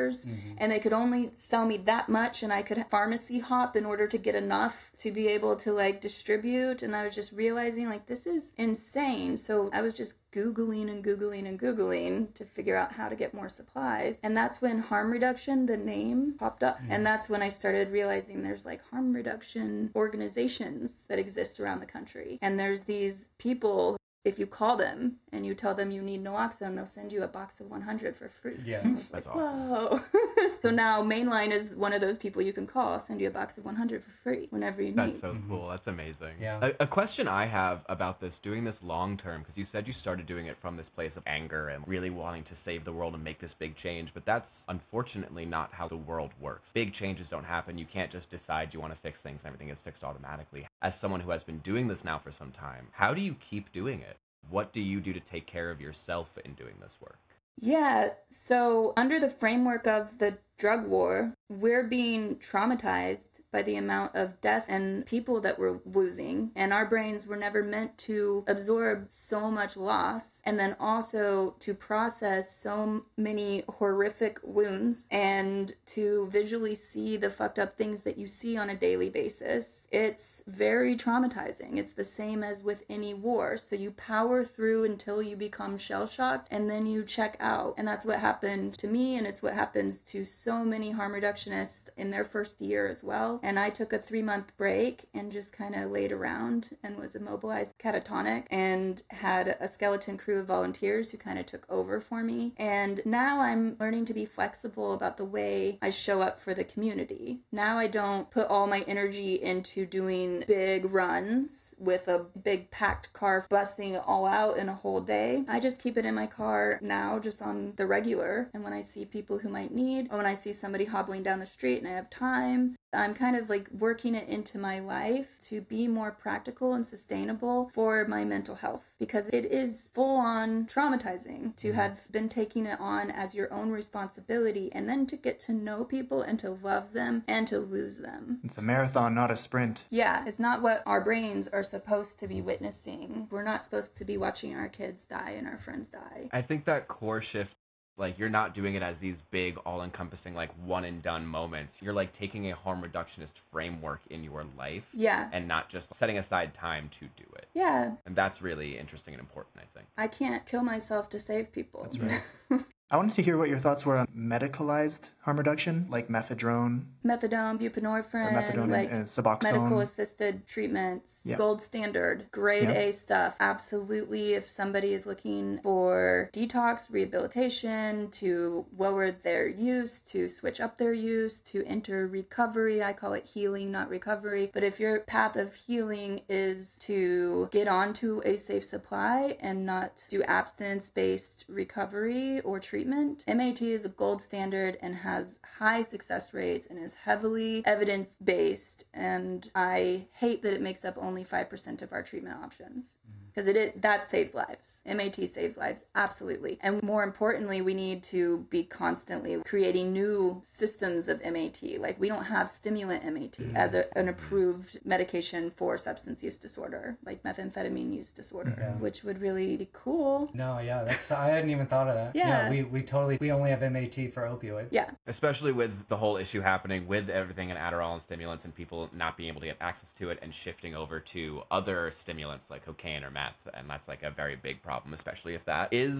And they could only sell me that much, and I could pharmacy hop in order to get enough to be able to, like, distribute. And I was just realizing, like, this is insane. So I was just Googling and Googling and Googling to figure out how to get more supplies. And that's when harm reduction, the name, popped up. And that's when I started realizing there's like harm reduction organizations that exist around the country. And there's these people, if you call them and you tell them you need naloxone, they'll send you a box of 100 for free. Yeah. That's awesome. Whoa. So now Mainline is one of those people you can call, send you a box of 100 for free whenever you need. That's so cool. That's amazing. Yeah. A question I have about this, doing this long term, because you said you started doing it from this place of anger and really wanting to save the world and make this big change, but that's unfortunately not how the world works. Big changes don't happen. You can't just decide you want to fix things and everything gets fixed automatically. As someone who has been doing this now for some time, how do you keep doing it? What do you do to take care of yourself in doing this work? Yeah, so under the framework of the drug war, we're being traumatized by the amount of death and people that we're losing. And our brains were never meant to absorb so much loss and then also to process so many horrific wounds and to visually see the fucked up things that you see on a daily basis. It's very traumatizing. It's the same as with any war. So you power through until you become shell-shocked and then you check out. And that's what happened to me, and it's what happens to so many harm reductionists in their first year as well. And I took a 3-month break and just kind of laid around and was immobilized, catatonic, and had a skeleton crew of volunteers who kind of took over for me. And now I'm learning to be flexible about the way I show up for the community. Now I don't put all my energy into doing big runs with a big packed car busting it all out in a whole day. I just keep it in my car now, just on the regular. And when I see people who might need, or when I see somebody hobbling down the street and I have time, I'm kind of like working it into my life to be more practical and sustainable for my mental health, because it is full on traumatizing to have been taking it on as your own responsibility and then to get to know people and to love them and to lose them. It's a marathon, not a sprint. Yeah, it's not what our brains are supposed to be witnessing. We're not supposed to be watching our kids die and our friends die. I think that core shift, like, you're not doing it as these big, all-encompassing, like, one-and-done moments. You're, like, taking a harm reductionist framework in your life. Yeah. And not just setting aside time to do it. Yeah. And that's really interesting and important, I think. I can't kill myself to save people. That's right. I wanted to hear what your thoughts were on medicalized harm reduction, like methadone. Methadone, buprenorphine, like and Suboxone. medical assisted treatments, Yeah. gold standard, grade Yeah. A stuff. Absolutely, if somebody is looking for detox, rehabilitation, to lower their use, to switch up their use, to enter recovery, I call it healing, not recovery. But if your path of healing is to get onto a safe supply and not do abstinence-based recovery or treatment, MAT is a gold standard and has high success rates and is heavily evidence-based, and I hate that it makes up only 5% of our treatment options. Because that saves lives. MAT saves lives, absolutely. And more importantly, we need to be constantly creating new systems of MAT. Like, we don't have stimulant MAT as an approved medication for substance use disorder, like methamphetamine use disorder, which would really be cool. No, yeah, I hadn't even thought of that. Yeah. We only have MAT for opioid. Yeah. Especially with the whole issue happening with everything in Adderall and stimulants and people not being able to get access to it and shifting over to other stimulants like cocaine or meth. And that's like a very big problem, especially if that is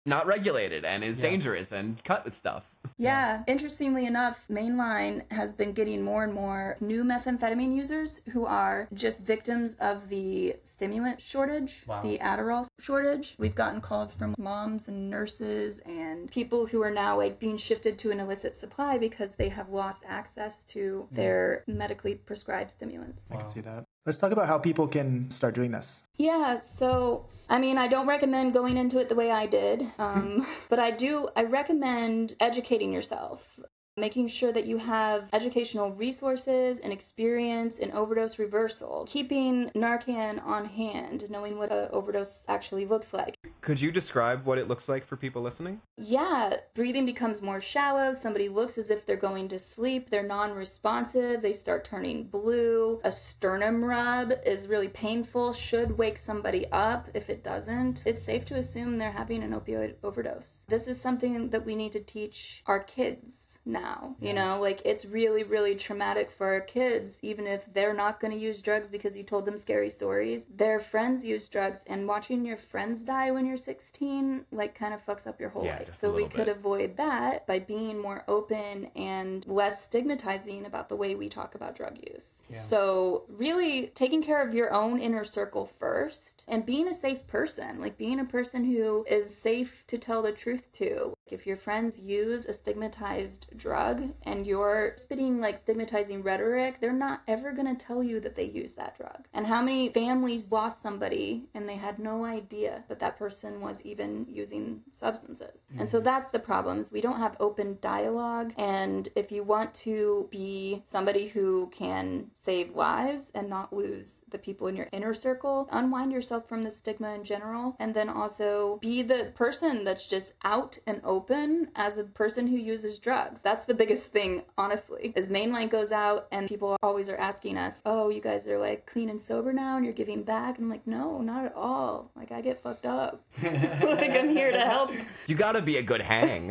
not regulated and is dangerous and cut with stuff. Yeah, interestingly enough, Mainline has been getting more and more new methamphetamine users who are just victims of the stimulant shortage, the Adderall shortage. We've gotten calls from moms and nurses and people who are now like being shifted to an illicit supply because they have lost access to their medically prescribed stimulants. I can see that. Let's talk about how people can start doing this. Yeah, so I mean, I don't recommend going into it the way I did, but I recommend educating yourself. Making sure that you have educational resources and experience in overdose reversal. Keeping Narcan on hand, knowing what an overdose actually looks like. Could you describe what it looks like for people listening? Yeah, breathing becomes more shallow. Somebody looks as if they're going to sleep. They're non-responsive. They start turning blue. A sternum rub is really painful, should wake somebody up. If it doesn't, it's safe to assume they're having an opioid overdose. This is something that we need to teach our kids now. You know, like it's really, really traumatic for our kids, even if they're not going to use drugs because you told them scary stories. Their friends use drugs, and watching your friends die when you're 16, like kind of fucks up your whole life. So we could avoid that by being more open and less stigmatizing about the way we talk about drug use. Yeah. So really taking care of your own inner circle first and being a safe person, like being a person who is safe to tell the truth to. If your friends use a stigmatized drug and you're spitting like stigmatizing rhetoric, they're not ever going to tell you that they use that drug. And how many families lost somebody and they had no idea that that person was even using substances. And so that's the problem, is we don't have open dialogue. And if you want to be somebody who can save lives and not lose the people in your inner circle, unwind yourself from the stigma in general, and then also be the person that's just out and open as a person who uses drugs. That's the biggest thing, honestly, is Mainline goes out and people always are asking us, oh, you guys are like clean and sober now and you're giving back. And I'm like, no, not at all. Like, I get fucked up. Like, I'm here to help. You gotta be a good hang.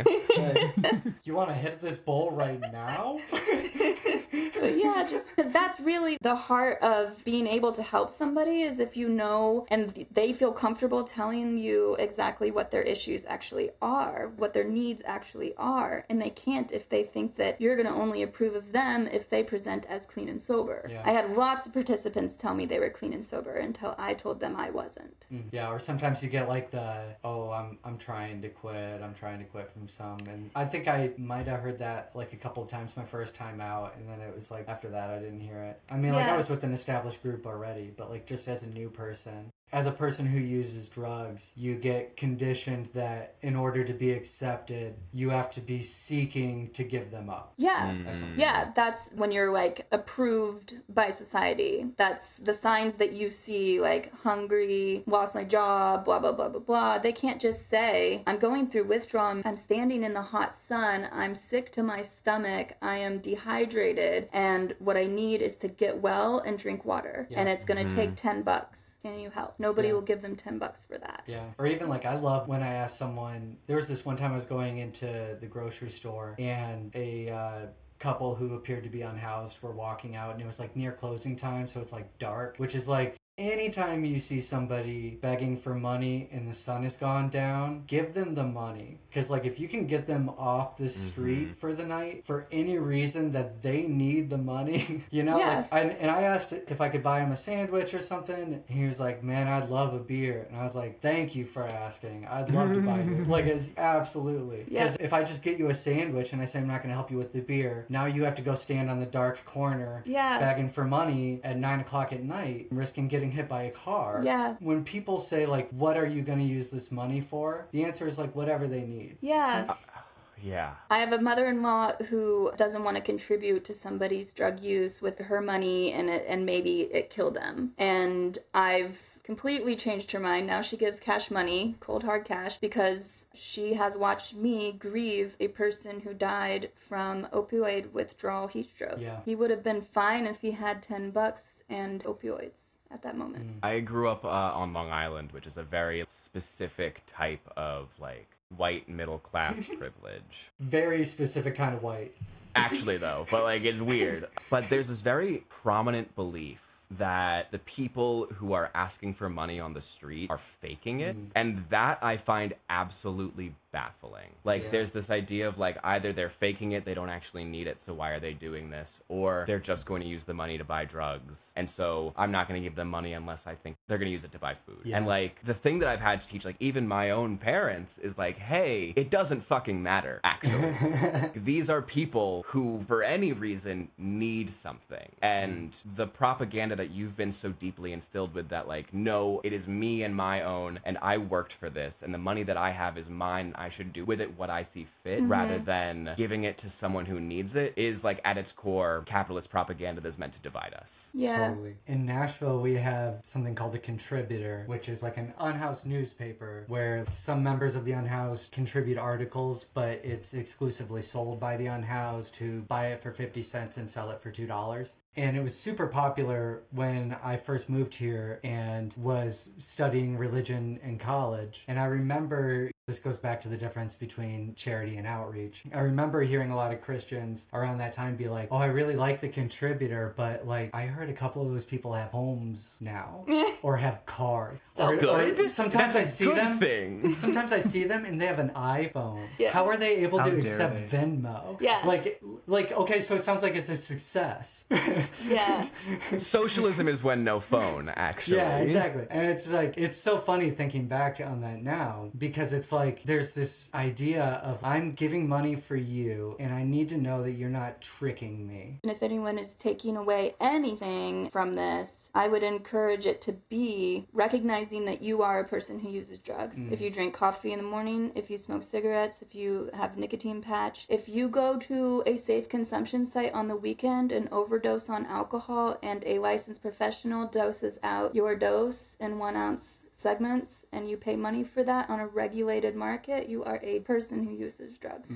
You want to hit this bowl right now? But yeah, just because that's really the heart of being able to help somebody, is if you know and they feel comfortable telling you exactly what their issues actually are, what their needs actually are, and they can't if they think that you're going to only approve of them if they present as clean and sober. Yeah. I had lots of participants tell me they were clean and sober until I told them I wasn't. Yeah, or sometimes you get like I'm trying to quit, I'm trying to quit from some, and I think I might have heard that like a couple of times my first time out, and then it was like after that I didn't hear it. I mean, like I was with an established group already, but like just as a new person, as a person who uses drugs, you get conditioned that in order to be accepted, you have to be seeking to give them up. Yeah. Yeah, that's when you're like approved by society. That's the signs that you see, like hungry, lost my job, blah, blah, blah, blah, blah. They can't just say, I'm going through withdrawal, I'm standing in the hot sun, I'm sick to my stomach, I am dehydrated, and what I need is to get well and drink water. Yeah. And it's going to take $10. Can you help? Nobody will give them $10 for that. Yeah. Or even like I love when I ask someone, there was this one time I was going into the grocery store and a couple who appeared to be unhoused were walking out, and it was like near closing time, so it's like dark, which is like, anytime you see somebody begging for money and the sun has gone down, give them the money. Because, like, if you can get them off the street for the night for any reason that they need the money, you know? Yeah. Like, and I asked if I could buy him a sandwich or something. And he was like, man, I'd love a beer. And I was like, thank you for asking. I'd love to buy you. Like, absolutely. Because if I just get you a sandwich and I say I'm not going to help you with the beer, now you have to go stand on the dark corner begging for money at 9 o'clock at night, risking getting hit by a car. Yeah. When people say, like, what are you going to use this money for? The answer is, like, whatever they need. Yeah. Yeah. I have a mother-in-law who doesn't want to contribute to somebody's drug use with her money, and maybe it killed them. And I've completely changed her mind. Now she gives cash money, cold hard cash, because she has watched me grieve a person who died from opioid withdrawal heat stroke. Yeah. He would have been fine if he had $10 and opioids at that moment. I grew up on Long Island, which is a very specific type of, like, white middle class privilege. Very specific kind of white. Actually, though, but, like, it's weird. But there's this very prominent belief that the people who are asking for money on the street are faking it. And that I find absolutely baffling. Like, there's this idea of like, either they're faking it, they don't actually need it, so why are they doing this? Or they're just going to use the money to buy drugs. And so I'm not going to give them money unless I think they're going to use it to buy food. And like, the thing that I've had to teach, like, even my own parents is like, hey, it doesn't fucking matter, actually. These are people who, for any reason, need something. And the propaganda that you've been so deeply instilled with, that like, no, it is me and my own, and I worked for this, and the money that I have is mine, I should do with it what I see fit, rather than giving it to someone who needs it, is like, at its core, capitalist propaganda that's meant to divide us. Yeah. Totally. In Nashville, we have something called a contributor, which is like an unhoused newspaper where some members of the unhoused contribute articles, but it's exclusively sold by the unhoused, who buy it for 50 cents and sell it for $2. And it was super popular when I first moved here and was studying religion in college. And I remember, this goes back to the difference between charity and outreach. I remember hearing a lot of Christians around that time be like, oh, I really like the contributor, but like, I heard a couple of those people have homes now or have cars. Or sometimes I see them. Sometimes I see them and they have an iPhone. Yeah. How are they able to accept Venmo? Yeah. Like, okay, so it sounds like it's a success. Yeah. Socialism is when no phone, actually. Yeah, exactly. And it's like, it's so funny thinking back on that now, because it's like, there's this idea of, I'm giving money for you, and I need to know that you're not tricking me. And if anyone is taking away anything from this, I would encourage it to be recognizing that you are a person who uses drugs. If you drink coffee in the morning, if you smoke cigarettes, if you have nicotine patch, if you go to a safe consumption site on the weekend and overdose on alcohol and a licensed professional doses out your dose in 1 ounce segments and you pay money for that on a regulated market, you are a person who uses drugs.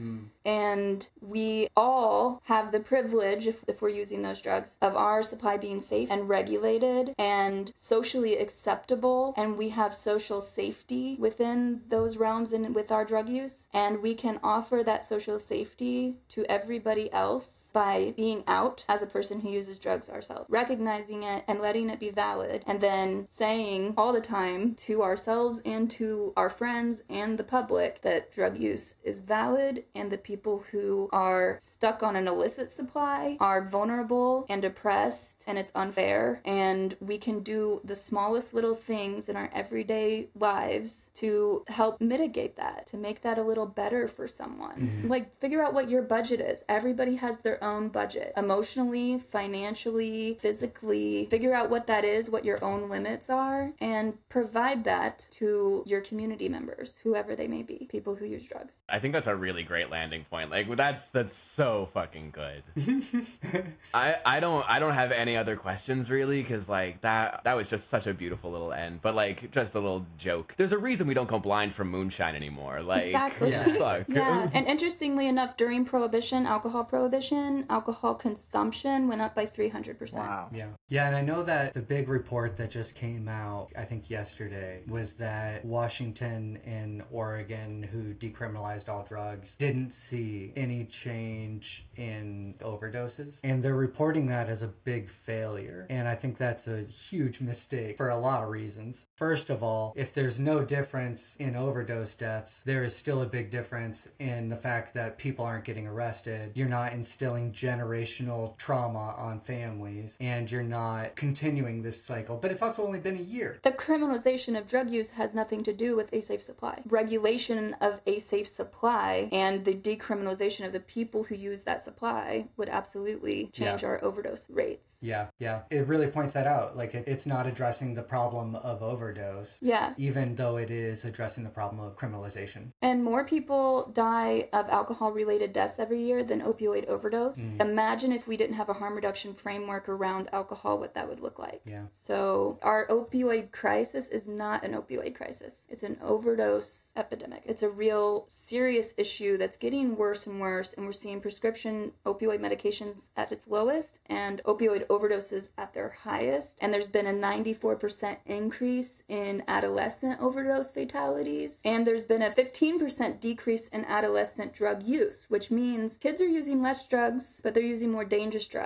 And we all have the privilege, if we're using those drugs, of our supply being safe and regulated and socially acceptable, and we have social safety within those realms and with our drug use, and we can offer that social safety to everybody else by being out as a person who uses drugs ourselves, recognizing it and letting it be valid, and then saying all the time to ourselves and to our friends and the public that drug use is valid, and the people who are stuck on an illicit supply are vulnerable and oppressed, and it's unfair, and we can do the smallest little things in our everyday lives to help mitigate that, to make that a little better for someone. Like, figure out what your budget is. Everybody has their own budget, emotionally, financially, physically. Figure out what that is, what your own limits are, and provide that to your community members, whoever they may be, people who use drugs. I think that's a really great landing point. Like, that's so fucking good. I don't have any other questions really, because like that was just such a beautiful little end. But like, just a little joke. There's a reason we don't go blind from moonshine anymore. Like, exactly. Fuck. Yeah. And interestingly enough, during prohibition, alcohol consumption went up by 300%. Wow. Yeah, and I know that the big report that just came out, I think yesterday, was that Washington and Oregon, who decriminalized all drugs, didn't see any change in overdoses. And they're reporting that as a big failure. And I think that's a huge mistake for a lot of reasons. First of all, if there's no difference in overdose deaths, there is still a big difference in the fact that people aren't getting arrested. You're not instilling generational trauma on families, and you're not continuing this cycle. But it's also only been a year. The criminalization of drug use has nothing to do with a safe supply. Regulation of a safe supply and the decriminalization of the people who use that supply would absolutely change our overdose rates. Yeah. It really points that out. Like, it's not addressing the problem of overdose. Yeah. Even though it is addressing the problem of criminalization. And more people die of alcohol-related deaths every year than opioid overdose. Imagine if we didn't have a harm reduction framework around alcohol, what that would look like. Yeah. So our opioid crisis is not an opioid crisis. It's an overdose epidemic. It's a real serious issue that's getting worse and worse, and we're seeing prescription opioid medications at its lowest and opioid overdoses at their highest. And there's been a 94% increase in adolescent overdose fatalities, and there's been a 15% decrease in adolescent drug use, which means kids are using less drugs, but they're using more dangerous drugs.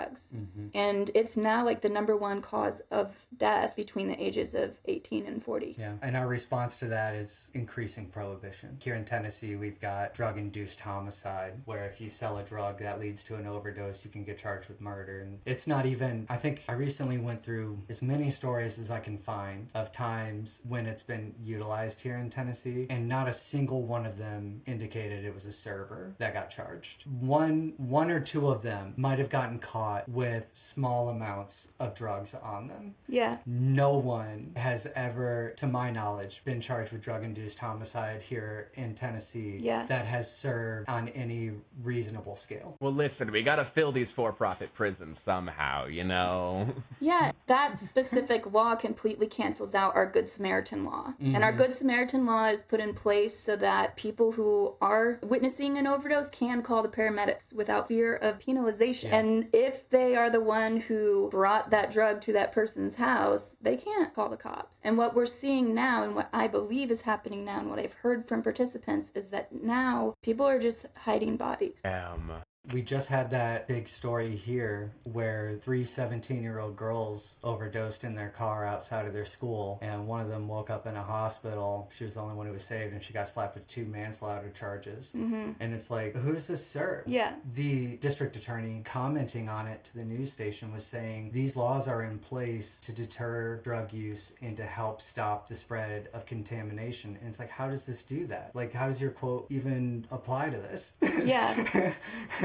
And it's now like the number one cause of death between the ages of 18 and 40. Yeah, and our response to that is increasing prohibition. Here in Tennessee, we've got drug-induced homicide, where if you sell a drug that leads to an overdose, you can get charged with murder. And it's not even, I think I recently went through as many stories as I can find of times when it's been utilized here in Tennessee, and not a single one of them indicated it was a server that got charged. One or two of them might have gotten caught with small amounts of drugs on them. Yeah. No one has ever, to my knowledge, been charged with drug-induced homicide here in Tennessee that has served on any reasonable scale. Well, listen, we gotta fill these for-profit prisons somehow, you know? Yeah, that specific law completely cancels out our Good Samaritan law. And our Good Samaritan law is put in place so that people who are witnessing an overdose can call the paramedics without fear of penalization. Yeah. And if they are the one who brought that drug to that person's house, they can't call the cops. And what we're seeing now, and what I believe is happening now, and what I've heard from participants, is that now people are just hiding bodies. We just had that big story here where 3 17-year-old girls overdosed in their car outside of their school, and one of them woke up in a hospital. She was the only one who was saved, and she got slapped with 2 manslaughter charges. And it's like, who's this serve? Yeah. The district attorney commenting on it to the news station was saying these laws are in place to deter drug use and to help stop the spread of contamination. And it's like, how does this do that? Like, how does your quote even apply to this? Yeah.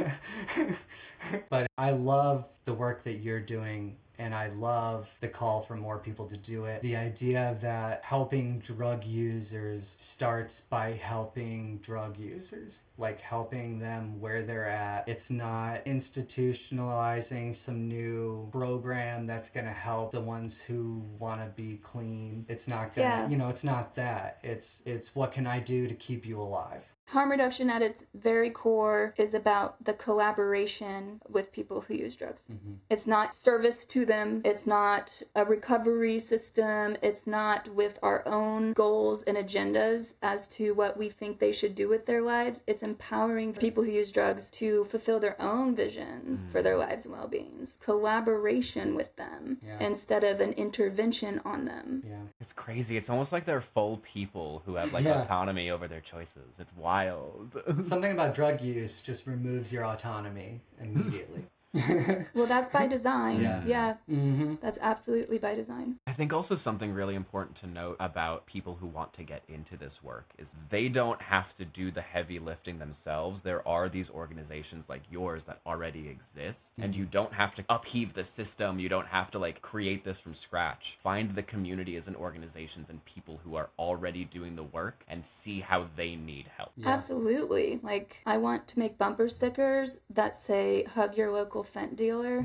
But I love the work that you're doing, and I love the call for more people to do it. The idea that helping drug users starts by helping drug users, like helping them where they're at. It's not institutionalizing some new program that's going to help the ones who want to be clean. It's not going to, it's not that. It's what can I do to keep you alive? Harm reduction at its very core is about the collaboration with people who use drugs. It's not service to them. It's not a recovery system. It's not with our own goals and agendas as to what we think they should do with their lives. It's empowering people who use drugs to fulfill their own visions for their lives and well-beings. Collaboration with them instead of an intervention on them. Yeah. It's crazy. It's almost like they're full people who have autonomy over their choices. It's wild. Something about drug use just removes your autonomy immediately. Well, that's by design. That's absolutely by design. I think also something really important to note about people who want to get into this work is they don't have to do the heavy lifting themselves. There are these organizations like yours that already exist, and you don't have to upheave the system. You don't have to create this from scratch. Find the communities and organizations and people who are already doing the work and see how they need help. Absolutely. I want to make bumper stickers that say hug your local fent dealer.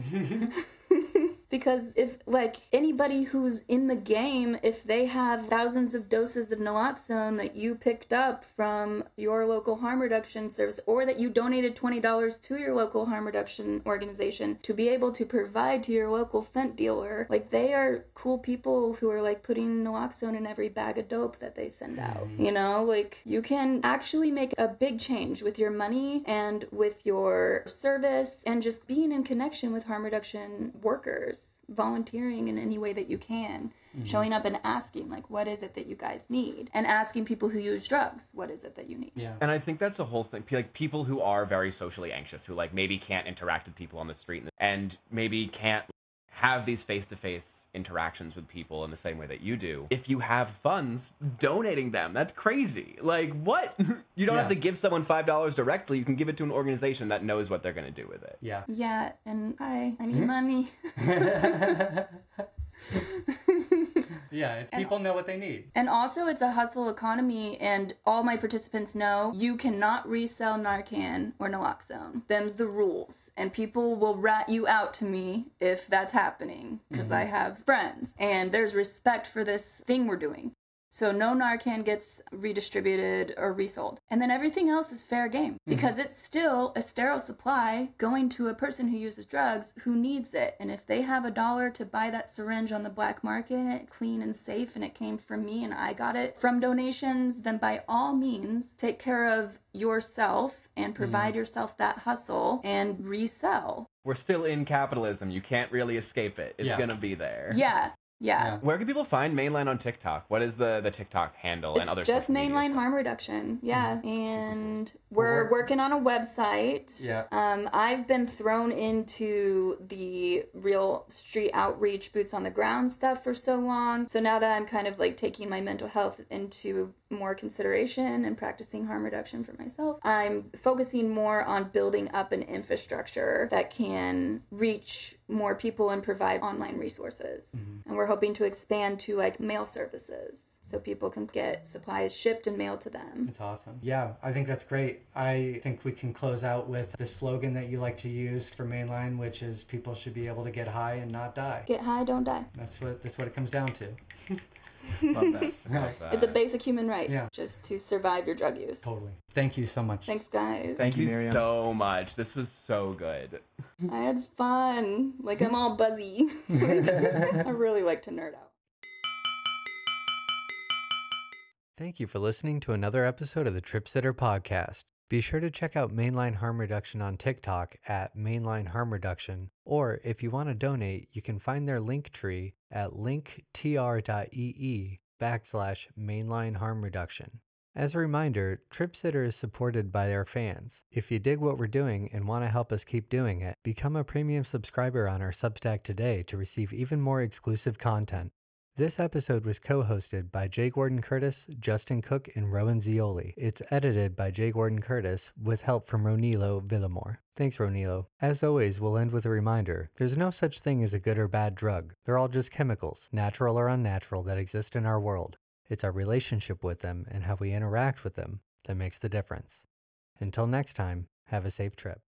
Because if, anybody who's in the game, if they have thousands of doses of naloxone that you picked up from your local harm reduction service, or that you donated $20 to your local harm reduction organization to be able to provide to your local fent dealer, they are cool people who are, putting naloxone in every bag of dope that they send out. You can actually make a big change with your money and with your service and just being in connection with harm reduction workers. Volunteering in any way that you can, showing up and asking, what is it that you guys need? And asking people who use drugs, what is it that you need? Yeah. And I think that's a whole thing. People who are very socially anxious, who maybe can't interact with people on the street and maybe can't have these face-to-face interactions with people in the same way that you do. If you have funds, donating them, that's crazy. What? You don't have to give someone $5 directly. You can give it to an organization that knows what they're going to do with it. Yeah. Yeah, and I need money. Yeah, people know what they need. And also, it's a hustle economy, and all my participants know you cannot resell Narcan or naloxone. Them's the rules. And people will rat you out to me if that's happening, because I have friends. And there's respect for this thing we're doing. So no Narcan gets redistributed or resold. And then everything else is fair game because it's still a sterile supply going to a person who uses drugs who needs it. And if they have $1 to buy that syringe on the black market and it's clean and safe and it came from me and I got it from donations, then by all means take care of yourself and provide yourself that hustle and resell. We're still in capitalism. You can't really escape it. It's gonna be there. Yeah. Where can people find Mainline on TikTok? What is the TikTok handle and other It's just social media Mainline stuff? Harm Reduction. Yeah. And we're working on a website. Yeah. I've been thrown into the real street outreach, boots on the ground stuff for so long. So now that I'm kind of like taking my mental health into more consideration and practicing harm reduction for myself, I'm focusing more on building up an infrastructure that can reach more people and provide online resources. And we're hoping to expand to like mail services so people can get supplies shipped and mailed to them. That's awesome. Yeah, I think that's great. I think we can close out with the slogan that you like to use for Mainline, which is people should be able to get high and not die. Get high, don't die. That's what it comes down to. Love that. Love that. It's a basic human right, Yeah. just to survive your drug use. Totally. Thank you so much. Thanks, guys. Thank you Miriam. so much. This was so good. I had fun. Like, I'm all buzzy. I really like to nerd out. Thank you for listening to another episode of the Trip Sitter Podcast. Be sure to check out Mainline Harm Reduction on TikTok at Mainline Harm Reduction, or if you want to donate, you can find their link tree at linktr.ee/Mainline Harm Reduction. As a reminder, Trip Sitter is supported by their fans. If you dig what we're doing and want to help us keep doing it, become a premium subscriber on our Substack today to receive even more exclusive content. This episode was co-hosted by Jay Gordon Curtis, Justin Cook, and Rowan Zioli. It's edited by Jay Gordon Curtis with help from Ronilo Villamore. Thanks, Ronilo. As always, we'll end with a reminder. There's no such thing as a good or bad drug. They're all just chemicals, natural or unnatural, that exist in our world. It's our relationship with them and how we interact with them that makes the difference. Until next time, have a safe trip.